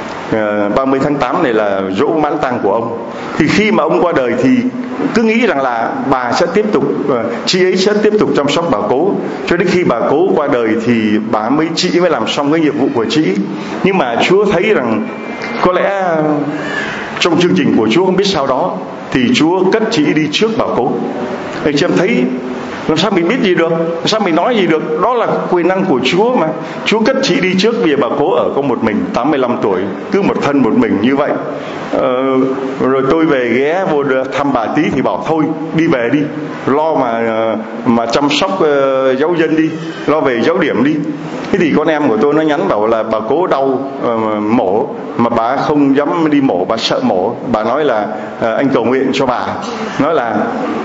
ba mươi tháng tám này là giỗ mãn tang của ông. Thì khi mà ông qua đời thì cứ nghĩ rằng là bà sẽ tiếp tục, chị ấy sẽ tiếp tục chăm sóc bà cố, cho đến khi bà cố qua đời thì bà mới chị mới làm xong cái nhiệm vụ của chị. Nhưng mà Chúa thấy rằng có lẽ trong chương trình của Chúa không biết sao đó, thì Chúa cất chị đi trước bà cố. Thì chị em thấy làm sao mình biết gì được, làm sao mình nói gì được, đó là quyền năng của Chúa mà. Chúa cất chị đi trước vì bà cố ở có một mình, tám mươi lăm tuổi, cứ một thân một mình như vậy. ờ, Rồi tôi về ghé vô thăm bà tí thì bảo thôi đi về đi, lo mà mà chăm sóc uh, giáo dân đi, lo về giáo điểm đi. Thế thì con em của tôi nó nhắn bảo là bà cố đau uh, mổ, mà bà không dám đi mổ, bà sợ mổ. Bà nói là uh, anh cầu nguyện cho bà, nói là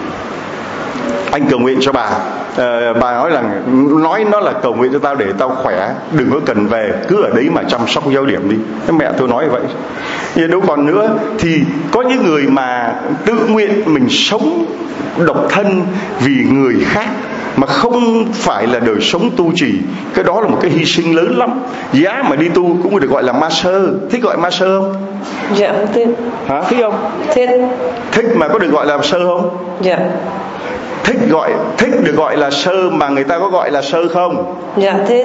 anh cầu nguyện cho bà. À, bà nói là nói nó là cầu nguyện cho tao để tao khỏe, đừng có cần về, cứ ở đấy mà chăm sóc giáo điểm đi. Thế mẹ tôi nói vậy. Nhưng đâu còn nữa thì có những người mà tự nguyện mình sống độc thân vì người khác, mà không phải là đời sống tu trì. Cái đó là một cái hy sinh lớn lắm. Giá mà đi tu cũng được gọi là ma sơ. Thích gọi ma sơ không? Dạ thích. Hả? Thích không? Thích. Thích mà có được gọi là sơ không? Dạ. Thích gọi, thích được gọi là sơ mà người ta có gọi là sơ không? Dạ thích.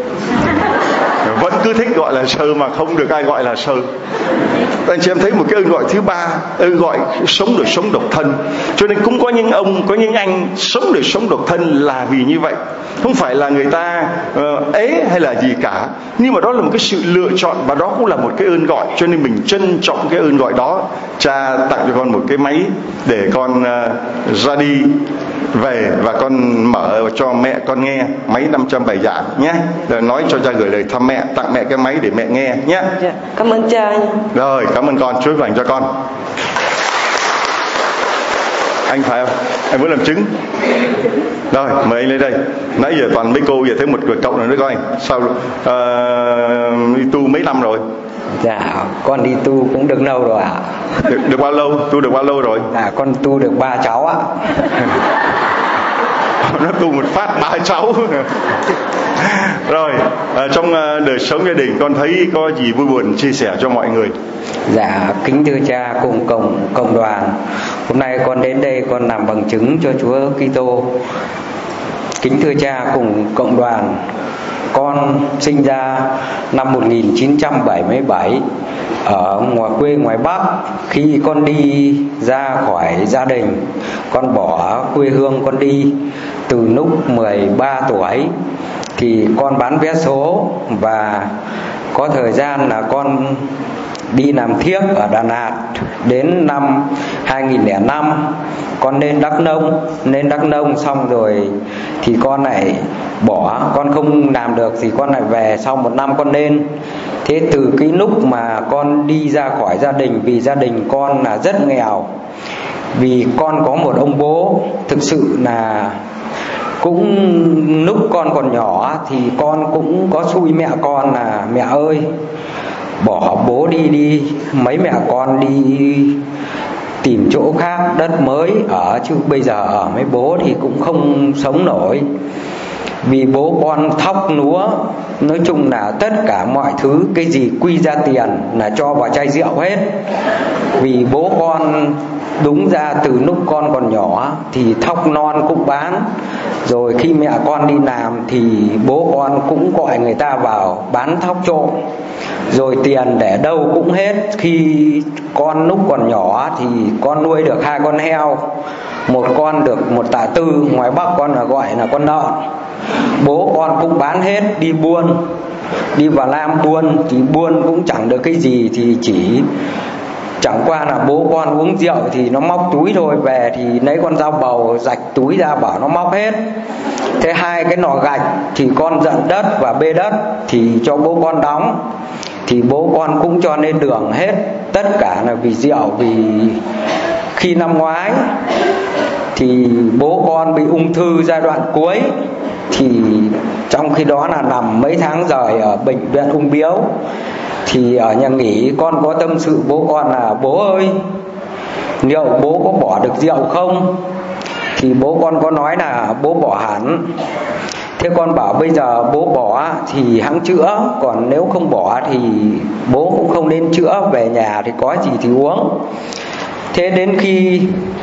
Vẫn cứ thích gọi là sơ mà không được ai gọi là sơ. Anh chị em thấy một cái ơn gọi thứ ba, ơn gọi sống đời sống độc thân. Cho nên cũng có những ông, có những anh sống đời sống độc thân là vì như vậy. Không phải là người ta uh, ế hay là gì cả, nhưng mà đó là một cái sự lựa chọn, và đó cũng là một cái ơn gọi. Cho nên mình trân trọng cái ơn gọi đó. Cha tặng cho con một cái máy để con uh, ra đi về, và con mở cho mẹ con nghe máy năm trăm bài giảng nhé. Rồi nói cho cha gửi lời thăm mẹ, tặng mẹ cái máy để mẹ nghe nhé. Dạ, cảm ơn cha. Rồi, cảm ơn con, Chúa dành cho con. Anh phải không? Anh muốn làm chứng? Rồi, mời anh lên đây. Nãy giờ toàn mấy cô, giờ thấy một người cậu nữa nữa coi. Sao uh, đi tu mấy năm rồi? Dạ, con đi tu cũng được lâu rồi ạ. Được, được bao lâu? Tu được bao lâu rồi? Dạ, con tu được ba cháu ạ. Nó tu một phát ba cháu. Rồi, à, trong đời sống gia đình con thấy có gì vui buồn chia sẻ cho mọi người? Dạ, kính thưa cha cùng cộng cộng đoàn, hôm nay con đến đây con làm bằng chứng cho Chúa Kitô. Kính thưa cha cùng cộng đoàn, con sinh ra năm một nghìn chín trăm bảy mươi bảy ở ngoài quê ngoài Bắc. Khi con đi ra khỏi gia đình, con bỏ quê hương con đi từ lúc mười ba tuổi, thì con bán vé số, và có thời gian là con đi làm thiếp ở Đà Lạt. Đến năm hai nghìn lẻ năm con lên Đắk Nông, lên Đắk Nông xong rồi thì con lại bỏ, con không làm được thì con lại về. Sau một năm con lên. Thế từ cái lúc mà con đi ra khỏi gia đình, vì gia đình con là rất nghèo, vì con có một ông bố thực sự là cũng lúc con còn nhỏ thì con cũng có xui mẹ con là mẹ ơi bỏ bố đi đi, mấy mẹ con đi tìm chỗ khác đất mới ở, chứ bây giờ ở mấy bố thì cũng không sống nổi. Vì bố con thóc lúa, nói chung là tất cả mọi thứ cái gì quy ra tiền là cho vào chai rượu hết. Vì bố con đúng ra từ lúc con còn nhỏ thì thóc non cũng bán, rồi khi mẹ con đi làm thì bố con cũng gọi người ta vào bán thóc trộm, rồi tiền để đâu cũng hết. Khi con lúc còn nhỏ thì con nuôi được hai con heo, một con được một tạ tư, ngoài Bắc con là gọi là con lợn. Bố con cũng bán hết, đi buôn, đi vào Nam buôn thì buôn cũng chẳng được cái gì, thì chỉ chẳng qua là bố con uống rượu thì nó móc túi thôi, về thì lấy con dao bầu rạch túi ra bảo nó móc hết. Thế hai cái nỏ gạch thì con giận đất và bê đất thì cho bố con đóng, thì bố con cũng cho lên đường hết. Tất cả là vì rượu. Vì khi năm ngoái thì bố con bị ung thư giai đoạn cuối, thì trong khi đó là nằm mấy tháng rời ở bệnh viện ung biếu, thì ở nhà nghỉ con có tâm sự bố con là: bố ơi, liệu bố có bỏ được rượu không? Thì bố con có nói là bố bỏ hẳn. Thế con bảo bây giờ bố bỏ thì hẵng chữa, còn nếu không bỏ thì bố cũng không nên chữa, về nhà thì có gì thì uống. Thế đến khi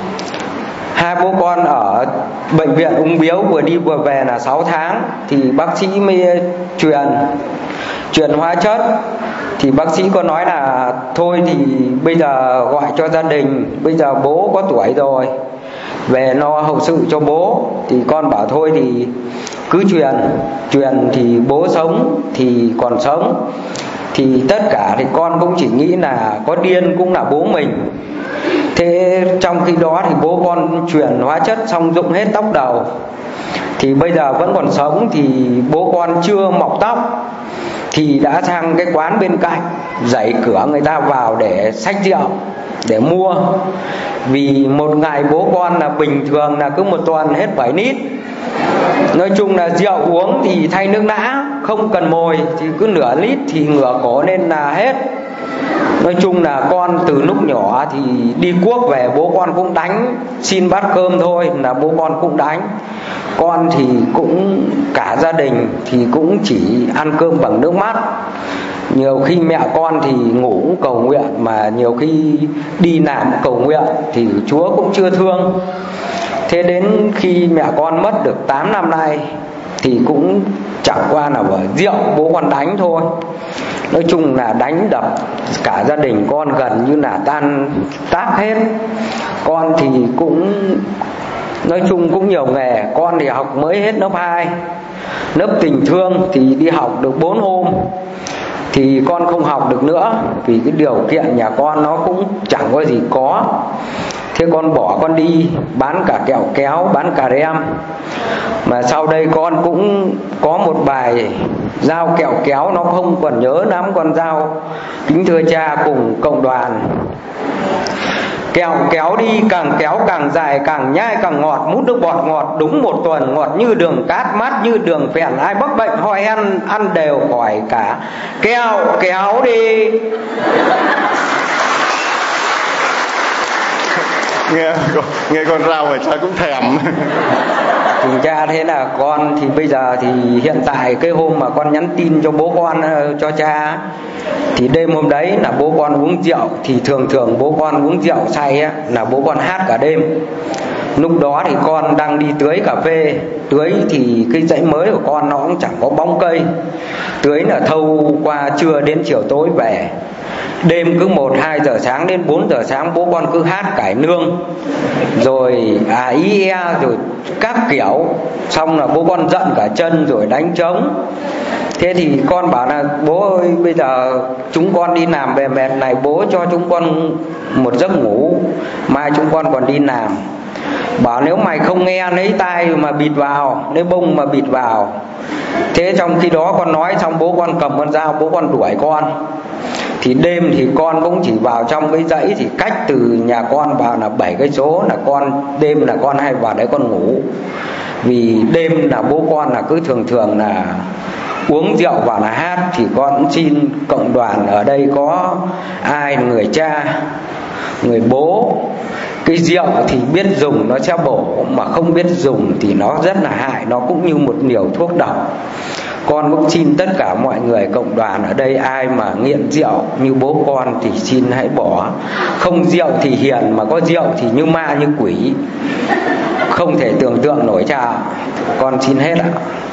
hai bố con ở bệnh viện ung biếu vừa đi vừa về là sáu tháng, thì bác sĩ mới truyền truyền hóa chất. Thì bác sĩ có nói là thôi thì bây giờ gọi cho gia đình, bây giờ bố có tuổi rồi, về lo hậu sự cho bố. Thì con bảo thôi thì cứ truyền, truyền thì bố sống thì còn sống. Thì tất cả thì con cũng chỉ nghĩ là có điên cũng là bố mình. Thế trong khi đó thì bố con truyền hóa chất xong rụng hết tóc đầu, thì bây giờ vẫn còn sống. Thì bố con chưa mọc tóc thì đã sang cái quán bên cạnh đẩy cửa người ta vào để xách rượu để mua. Vì một ngày bố con là bình thường là cứ một tuần hết bảy lít. Nói chung là rượu uống thì thay nước lã, không cần mồi, thì cứ nửa lít thì ngửa cổ lên là hết. Nói chung là con từ lúc nhỏ thì đi cuốc về bố con cũng đánh, xin bát cơm thôi là bố con cũng đánh. Con thì cũng cả gia đình thì cũng chỉ ăn cơm bằng nước mắt. Nhiều khi mẹ con thì ngủ cầu nguyện, mà nhiều khi đi làm cầu nguyện thì Chúa cũng chưa thương. Thế đến khi mẹ con mất được tám năm nay thì cũng chẳng qua là bởi rượu bố con đánh thôi. Nói chung là đánh đập cả gia đình con gần như là tan tác hết. Con thì cũng nói chung cũng nhiều nghề. Con thì học mới hết lớp hai, lớp tình thương thì đi học được bốn hôm thì con không học được nữa, vì cái điều kiện nhà con nó cũng chẳng có gì có. Thế con bỏ, con đi bán cả kẹo kéo, bán cà rem. Mà sau đây con cũng có một bài giao kẹo kéo, nó không còn nhớ lắm, con giao kính thưa cha cùng cộng đoàn. Kẹo kéo đi, càng kéo càng dài, càng nhai càng ngọt, mút nước bọt ngọt đúng một tuần, ngọt như đường cát, mát như đường phèn, ai mắc bệnh hỏi ăn, ăn đều khỏi cả. Kẹo kéo đi. Nghe, nghe con rau mà cha cũng thèm. Cùng cha, thế là con thì bây giờ thì hiện tại cái hôm mà con nhắn tin cho bố con, cho cha, thì đêm hôm đấy là bố con uống rượu. Thì thường thường bố con uống rượu say á, là bố con hát cả đêm. Lúc đó thì con đang đi tưới cà phê. Tưới thì cái dãy mới của con nó cũng chẳng có bóng cây. Tưới là thâu qua trưa đến chiều tối về. Đêm cứ một hai giờ sáng đến bốn giờ sáng bố con cứ hát cải nương, rồi à ý e, rồi các kiểu. Xong là bố con giận cả chân rồi đánh trống. Thế thì con bảo là bố ơi, bây giờ chúng con đi làm về mệt này, bố cho chúng con một giấc ngủ, mai chúng con còn đi làm. Bảo nếu mày không nghe, lấy tay mà bịt vào, lấy bông mà bịt vào. Thế trong khi đó con nói xong, bố con cầm con dao, bố con đuổi con. Thì đêm thì con cũng chỉ vào trong cái dãy, thì cách từ nhà con vào là bảy cây số, là con đêm là con hay vào đấy con ngủ. Vì đêm là bố con là cứ thường thường là uống rượu vào là hát. Thì con cũng xin cộng đoàn ở đây có ai người cha, người bố, Cái rượu thì biết dùng nó sẽ bổ, mà không biết dùng thì nó rất là hại, nó cũng như một liều thuốc độc. Con cũng xin tất cả mọi người cộng đoàn ở đây, ai mà nghiện rượu như bố con thì xin hãy bỏ. Không rượu thì hiền, mà có rượu thì như ma như quỷ, không thể tưởng tượng nổi cha. Con xin hết ạ.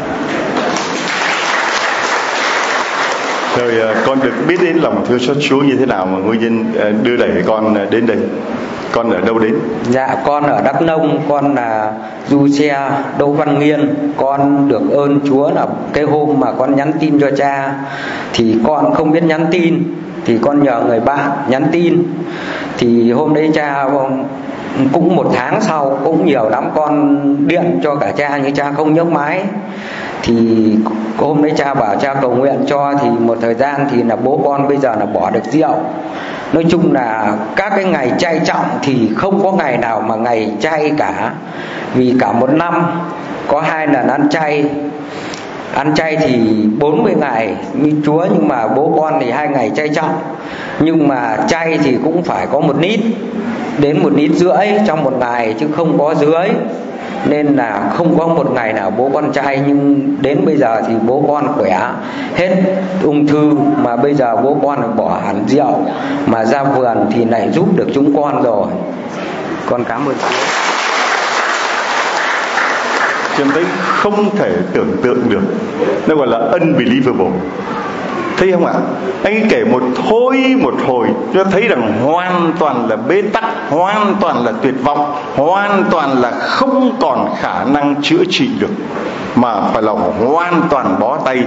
Rồi con được biết đến lòng thương xót Chúa như thế nào mà nguyên nhân đưa đẩy con đến đây? Con ở đâu đến? Dạ con ở Đắk Nông, con là du xe Đỗ Văn Nghiên. Con được ơn Chúa là cái hôm mà con nhắn tin cho cha thì con không biết nhắn tin, thì con nhờ người bạn nhắn tin. Thì hôm đấy cha cũng một tháng sau, cũng nhiều lắm, con điện cho cả cha nhưng cha không nhấc máy. Thì hôm đấy cha bảo cha cầu nguyện cho, thì một thời gian thì là bố con bây giờ là bỏ được rượu. Nói chung là các cái ngày chay trọng thì không có ngày nào mà ngày chay cả. Vì cả một năm có hai lần ăn chay. Ăn chay thì bốn mươi ngày như Chúa, nhưng mà bố con thì hai ngày chay trọng. Nhưng mà chay thì cũng phải có một lít đến một lít rưỡi trong một ngày, chứ không có dưới. Nên là không có một ngày nào bố con chay. Nhưng đến bây giờ thì bố con khỏe, hết ung thư, mà bây giờ bố con bỏ hẳn rượu, mà ra vườn thì lại giúp được chúng con rồi. Con cảm ơn Chúa. Chúng thấy không thể tưởng tượng được, nó gọi là unbelievable. Thấy không ạ? Anh ấy kể một thôi một hồi cho thấy rằng hoàn toàn là bế tắc, hoàn toàn là tuyệt vọng, hoàn toàn là không còn khả năng chữa trị được, mà phải là hoàn toàn bó tay.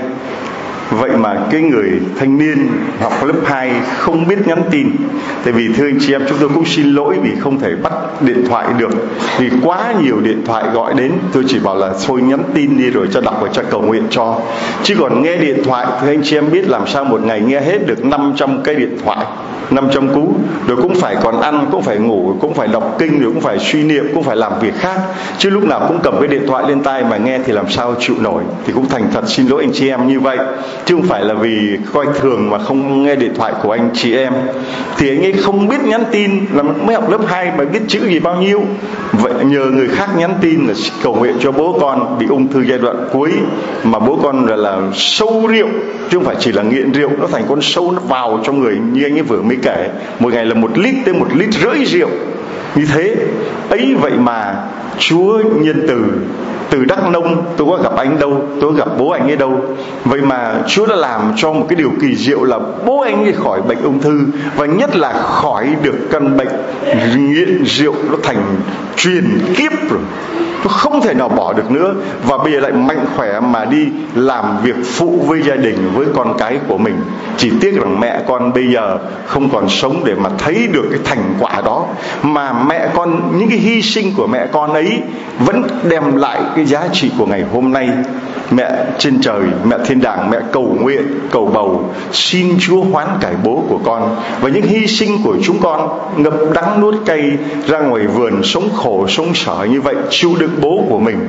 Vậy mà cái người thanh niên học lớp hai không biết nhắn tin. Tại vì thưa anh chị em, chúng tôi cũng xin lỗi vì không thể bắt điện thoại được, vì quá nhiều điện thoại gọi đến. Tôi chỉ bảo là thôi nhắn tin đi rồi cho đọc và cho cầu nguyện cho. Chứ còn nghe điện thoại, thưa anh chị em biết làm sao một ngày nghe hết được năm trăm cái điện thoại, năm trăm cú. Rồi cũng phải còn ăn, cũng phải ngủ, cũng phải đọc kinh, rồi cũng phải suy niệm, cũng phải làm việc khác. Chứ lúc nào cũng cầm cái điện thoại lên tai mà nghe thì làm sao chịu nổi. Thì cũng thành thật xin lỗi anh chị em như vậy, chứ không phải là vì coi thường mà không nghe điện thoại của anh chị em. Thì anh ấy không biết nhắn tin, là mới học lớp hai mà biết chữ gì bao nhiêu. Vậy nhờ người khác nhắn tin là cầu nguyện cho bố con bị ung thư giai đoạn cuối, mà bố con là, là sâu rượu, chứ không phải chỉ là nghiện rượu, nó thành con sâu, nó vào trong người như anh ấy vừa mới kể. Một ngày là một lít tới một lít rưỡi rượu như thế ấy. Vậy mà Chúa nhân từ, từ Đắk Nông tôi có gặp anh đâu, tôi có gặp bố anh ấy đâu. Vậy mà Chúa đã làm cho một cái điều kỳ diệu là bố anh ấy khỏi bệnh ung thư, và nhất là khỏi được căn bệnh nghiện rượu, nó thành truyền kiếp rồi, nó không thể nào bỏ được nữa. Và bây giờ lại mạnh khỏe mà đi làm việc phụ với gia đình, với con cái của mình. Chỉ tiếc rằng mẹ con bây giờ không còn sống để mà thấy được cái thành quả đó. Mà mẹ con, những cái hy sinh của mẹ con ấy vẫn đem lại cái giá trị của ngày hôm nay. Mẹ trên trời, mẹ thiên đàng, mẹ cầu nguyện, cầu bầu xin Chúa hoán cải bố của con. Và những hy sinh của chúng con ngập đắng nuốt cay, ra ngoài vườn sống khổ sống sở như vậy, chịu đựng bố của mình.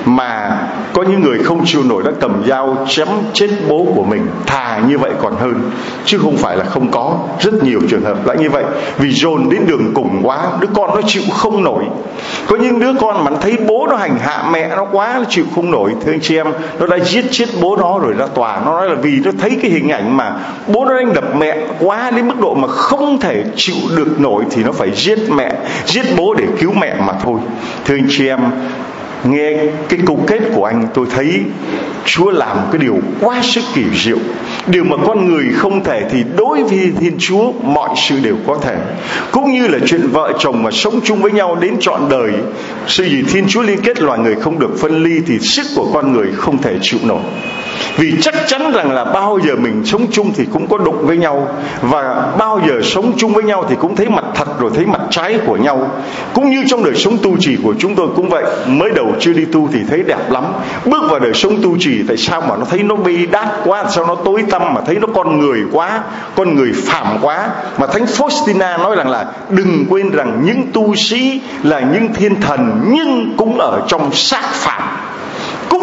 Mà có những người không chịu nổi đã cầm dao chém chết bố của mình, thà như vậy còn hơn. Chứ không phải là không có, rất nhiều trường hợp lại như vậy. Vì dồn đến đường cùng quá, đứa con nó chịu không nổi. Có những đứa con mà thấy bố nó hành hạ mẹ nó quá, nó chịu không nổi. Thưa anh chị em, nó đã giết chết bố nó rồi ra tòa. Nó nói là vì nó thấy cái hình ảnh mà bố nó đánh đập mẹ quá đến mức độ mà không thể chịu được nổi, thì nó phải giết mẹ, giết bố để cứu mẹ mà thôi. Thưa anh chị em, nghe cái câu kết của anh, tôi thấy Chúa làm cái điều quá sức kỳ diệu. Điều mà con người không thể thì đối với Thiên Chúa mọi sự đều có thể. Cũng như là chuyện vợ chồng mà sống chung với nhau đến trọn đời, sự gì Thiên Chúa liên kết loài người không được phân ly, thì sức của con người không thể chịu nổi. Vì chắc chắn rằng là bao giờ mình sống chung thì cũng có đụng với nhau, và bao giờ sống chung với nhau thì cũng thấy mặt thật rồi thấy mặt trái của nhau. Cũng như trong đời sống tu trì của chúng tôi cũng vậy. Mới đầu chưa đi tu thì thấy đẹp lắm, bước vào đời sống tu trì tại sao mà nó thấy nó bi đát quá, sao nó tối tăm, mà thấy nó con người quá, con người phàm quá. Mà Thánh Faustina nói rằng là đừng quên rằng những tu sĩ là những thiên thần, nhưng cũng ở trong xác phàm, cũng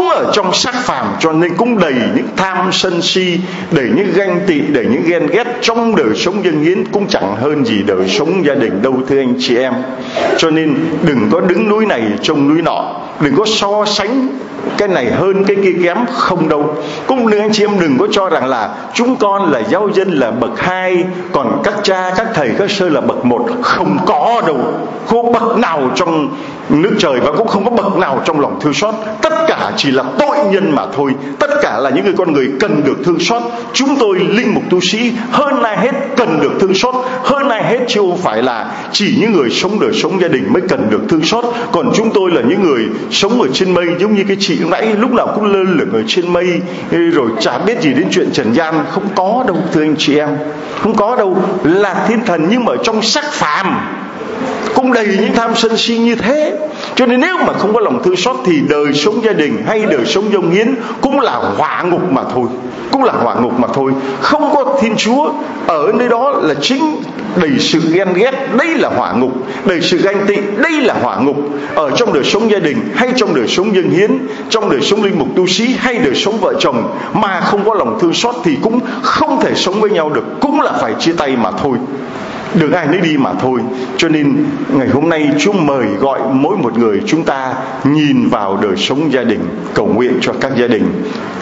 cũng ở trong xác phàm, cho nên cũng đầy những tham sân si, đầy những ganh tị, đầy những ghen ghét. Trong đời sống dâng hiến cũng chẳng hơn gì đời sống gia đình đâu, thưa anh chị em. Cho nên đừng có đứng núi này trông núi nọ, đừng có so sánh cái này hơn cái kia kém, không đâu. Cũng đừng anh chị em đừng có cho rằng là chúng con là giáo dân là bậc hai, còn các cha, các thầy, các sơ là bậc một. Không có đâu, không có bậc nào trong nước trời và cũng không có bậc nào trong lòng thương xót. Tất cả chỉ là tội nhân mà thôi. Tất cả là những người con người cần được thương xót. Chúng tôi linh mục tu sĩ hơn ai hết cần được thương xót, hơn ai hết, chứ không phải là chỉ những người sống đời sống gia đình mới cần được thương xót. Còn chúng tôi là những người sống ở trên mây, giống như cái chị nãy lúc nào cũng lơ lửng ở trên mây, rồi chả biết gì đến chuyện trần gian. Không có đâu, thưa anh chị em, không có đâu. Là thiên thần nhưng mà ở trong sắc phàm cũng đầy những tham sân si như thế. Cho nên nếu mà không có lòng thương xót thì đời sống gia đình hay đời sống dâng hiến cũng là hỏa ngục mà thôi, cũng là hỏa ngục mà thôi. Không có Thiên Chúa ở nơi đó là chính đầy sự ghen ghét, đây là hỏa ngục. Đầy sự ganh tị, đây là hỏa ngục. Ở trong đời sống gia đình hay trong đời sống dâng hiến, trong đời sống linh mục tu sĩ hay đời sống vợ chồng mà không có lòng thương xót thì cũng không thể sống với nhau được, cũng là phải chia tay mà thôi, được ai nấy đi mà thôi. Cho nên ngày hôm nay Chúa mời gọi mỗi một người chúng ta nhìn vào đời sống gia đình, cầu nguyện cho các gia đình.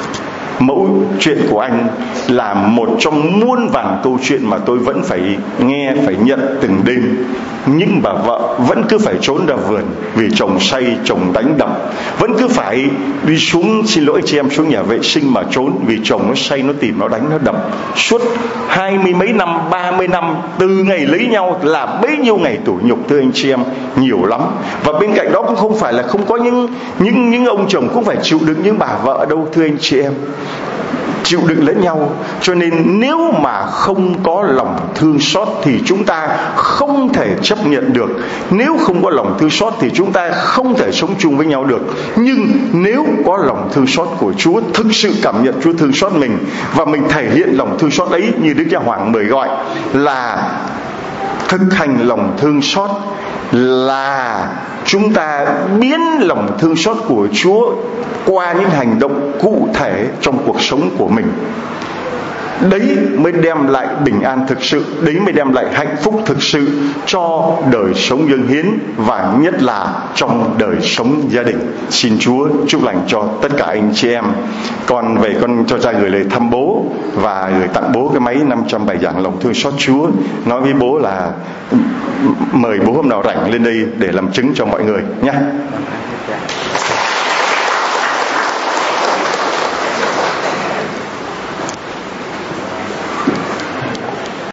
Mẫu chuyện của anh là một trong muôn vàn câu chuyện mà tôi vẫn phải nghe, phải nhận từng đêm. Nhưng bà vợ vẫn cứ phải trốn ra vườn vì chồng say, chồng đánh đập. Vẫn cứ phải đi xuống, xin lỗi chị em, xuống nhà vệ sinh mà trốn vì chồng nó say, nó tìm, nó đánh, nó đập. Suốt hai mươi mấy năm, ba mươi năm, từ ngày lấy nhau là bấy nhiêu ngày tủi nhục, thưa anh chị em, nhiều lắm. Và bên cạnh đó cũng không phải là không có những những những ông chồng cũng phải chịu đựng những bà vợ đâu, thưa anh chị em, chịu đựng lẫn nhau. Cho nên nếu mà không có lòng thương xót thì chúng ta không thể chấp nhận được. Nếu không có lòng thương xót thì chúng ta không thể sống chung với nhau được. Nhưng nếu có lòng thương xót của Chúa, thực sự cảm nhận Chúa thương xót mình và mình thể hiện lòng thương xót ấy như Đức Cha Hoàng mời gọi là thực hành lòng thương xót, là chúng ta biến lòng thương xót của Chúa qua những hành động cụ thể trong cuộc sống của mình. Đấy mới đem lại bình an thực sự, đấy mới đem lại hạnh phúc thực sự cho đời sống dâng hiến và nhất là trong đời sống gia đình. Xin Chúa chúc lành cho tất cả anh chị em. Còn về con cho cha gửi lời thăm bố và gửi tặng bố cái máy năm trăm bài giảng lòng thương xót Chúa. Nói với bố là mời bố hôm nào rảnh lên đây để làm chứng cho mọi người nhé.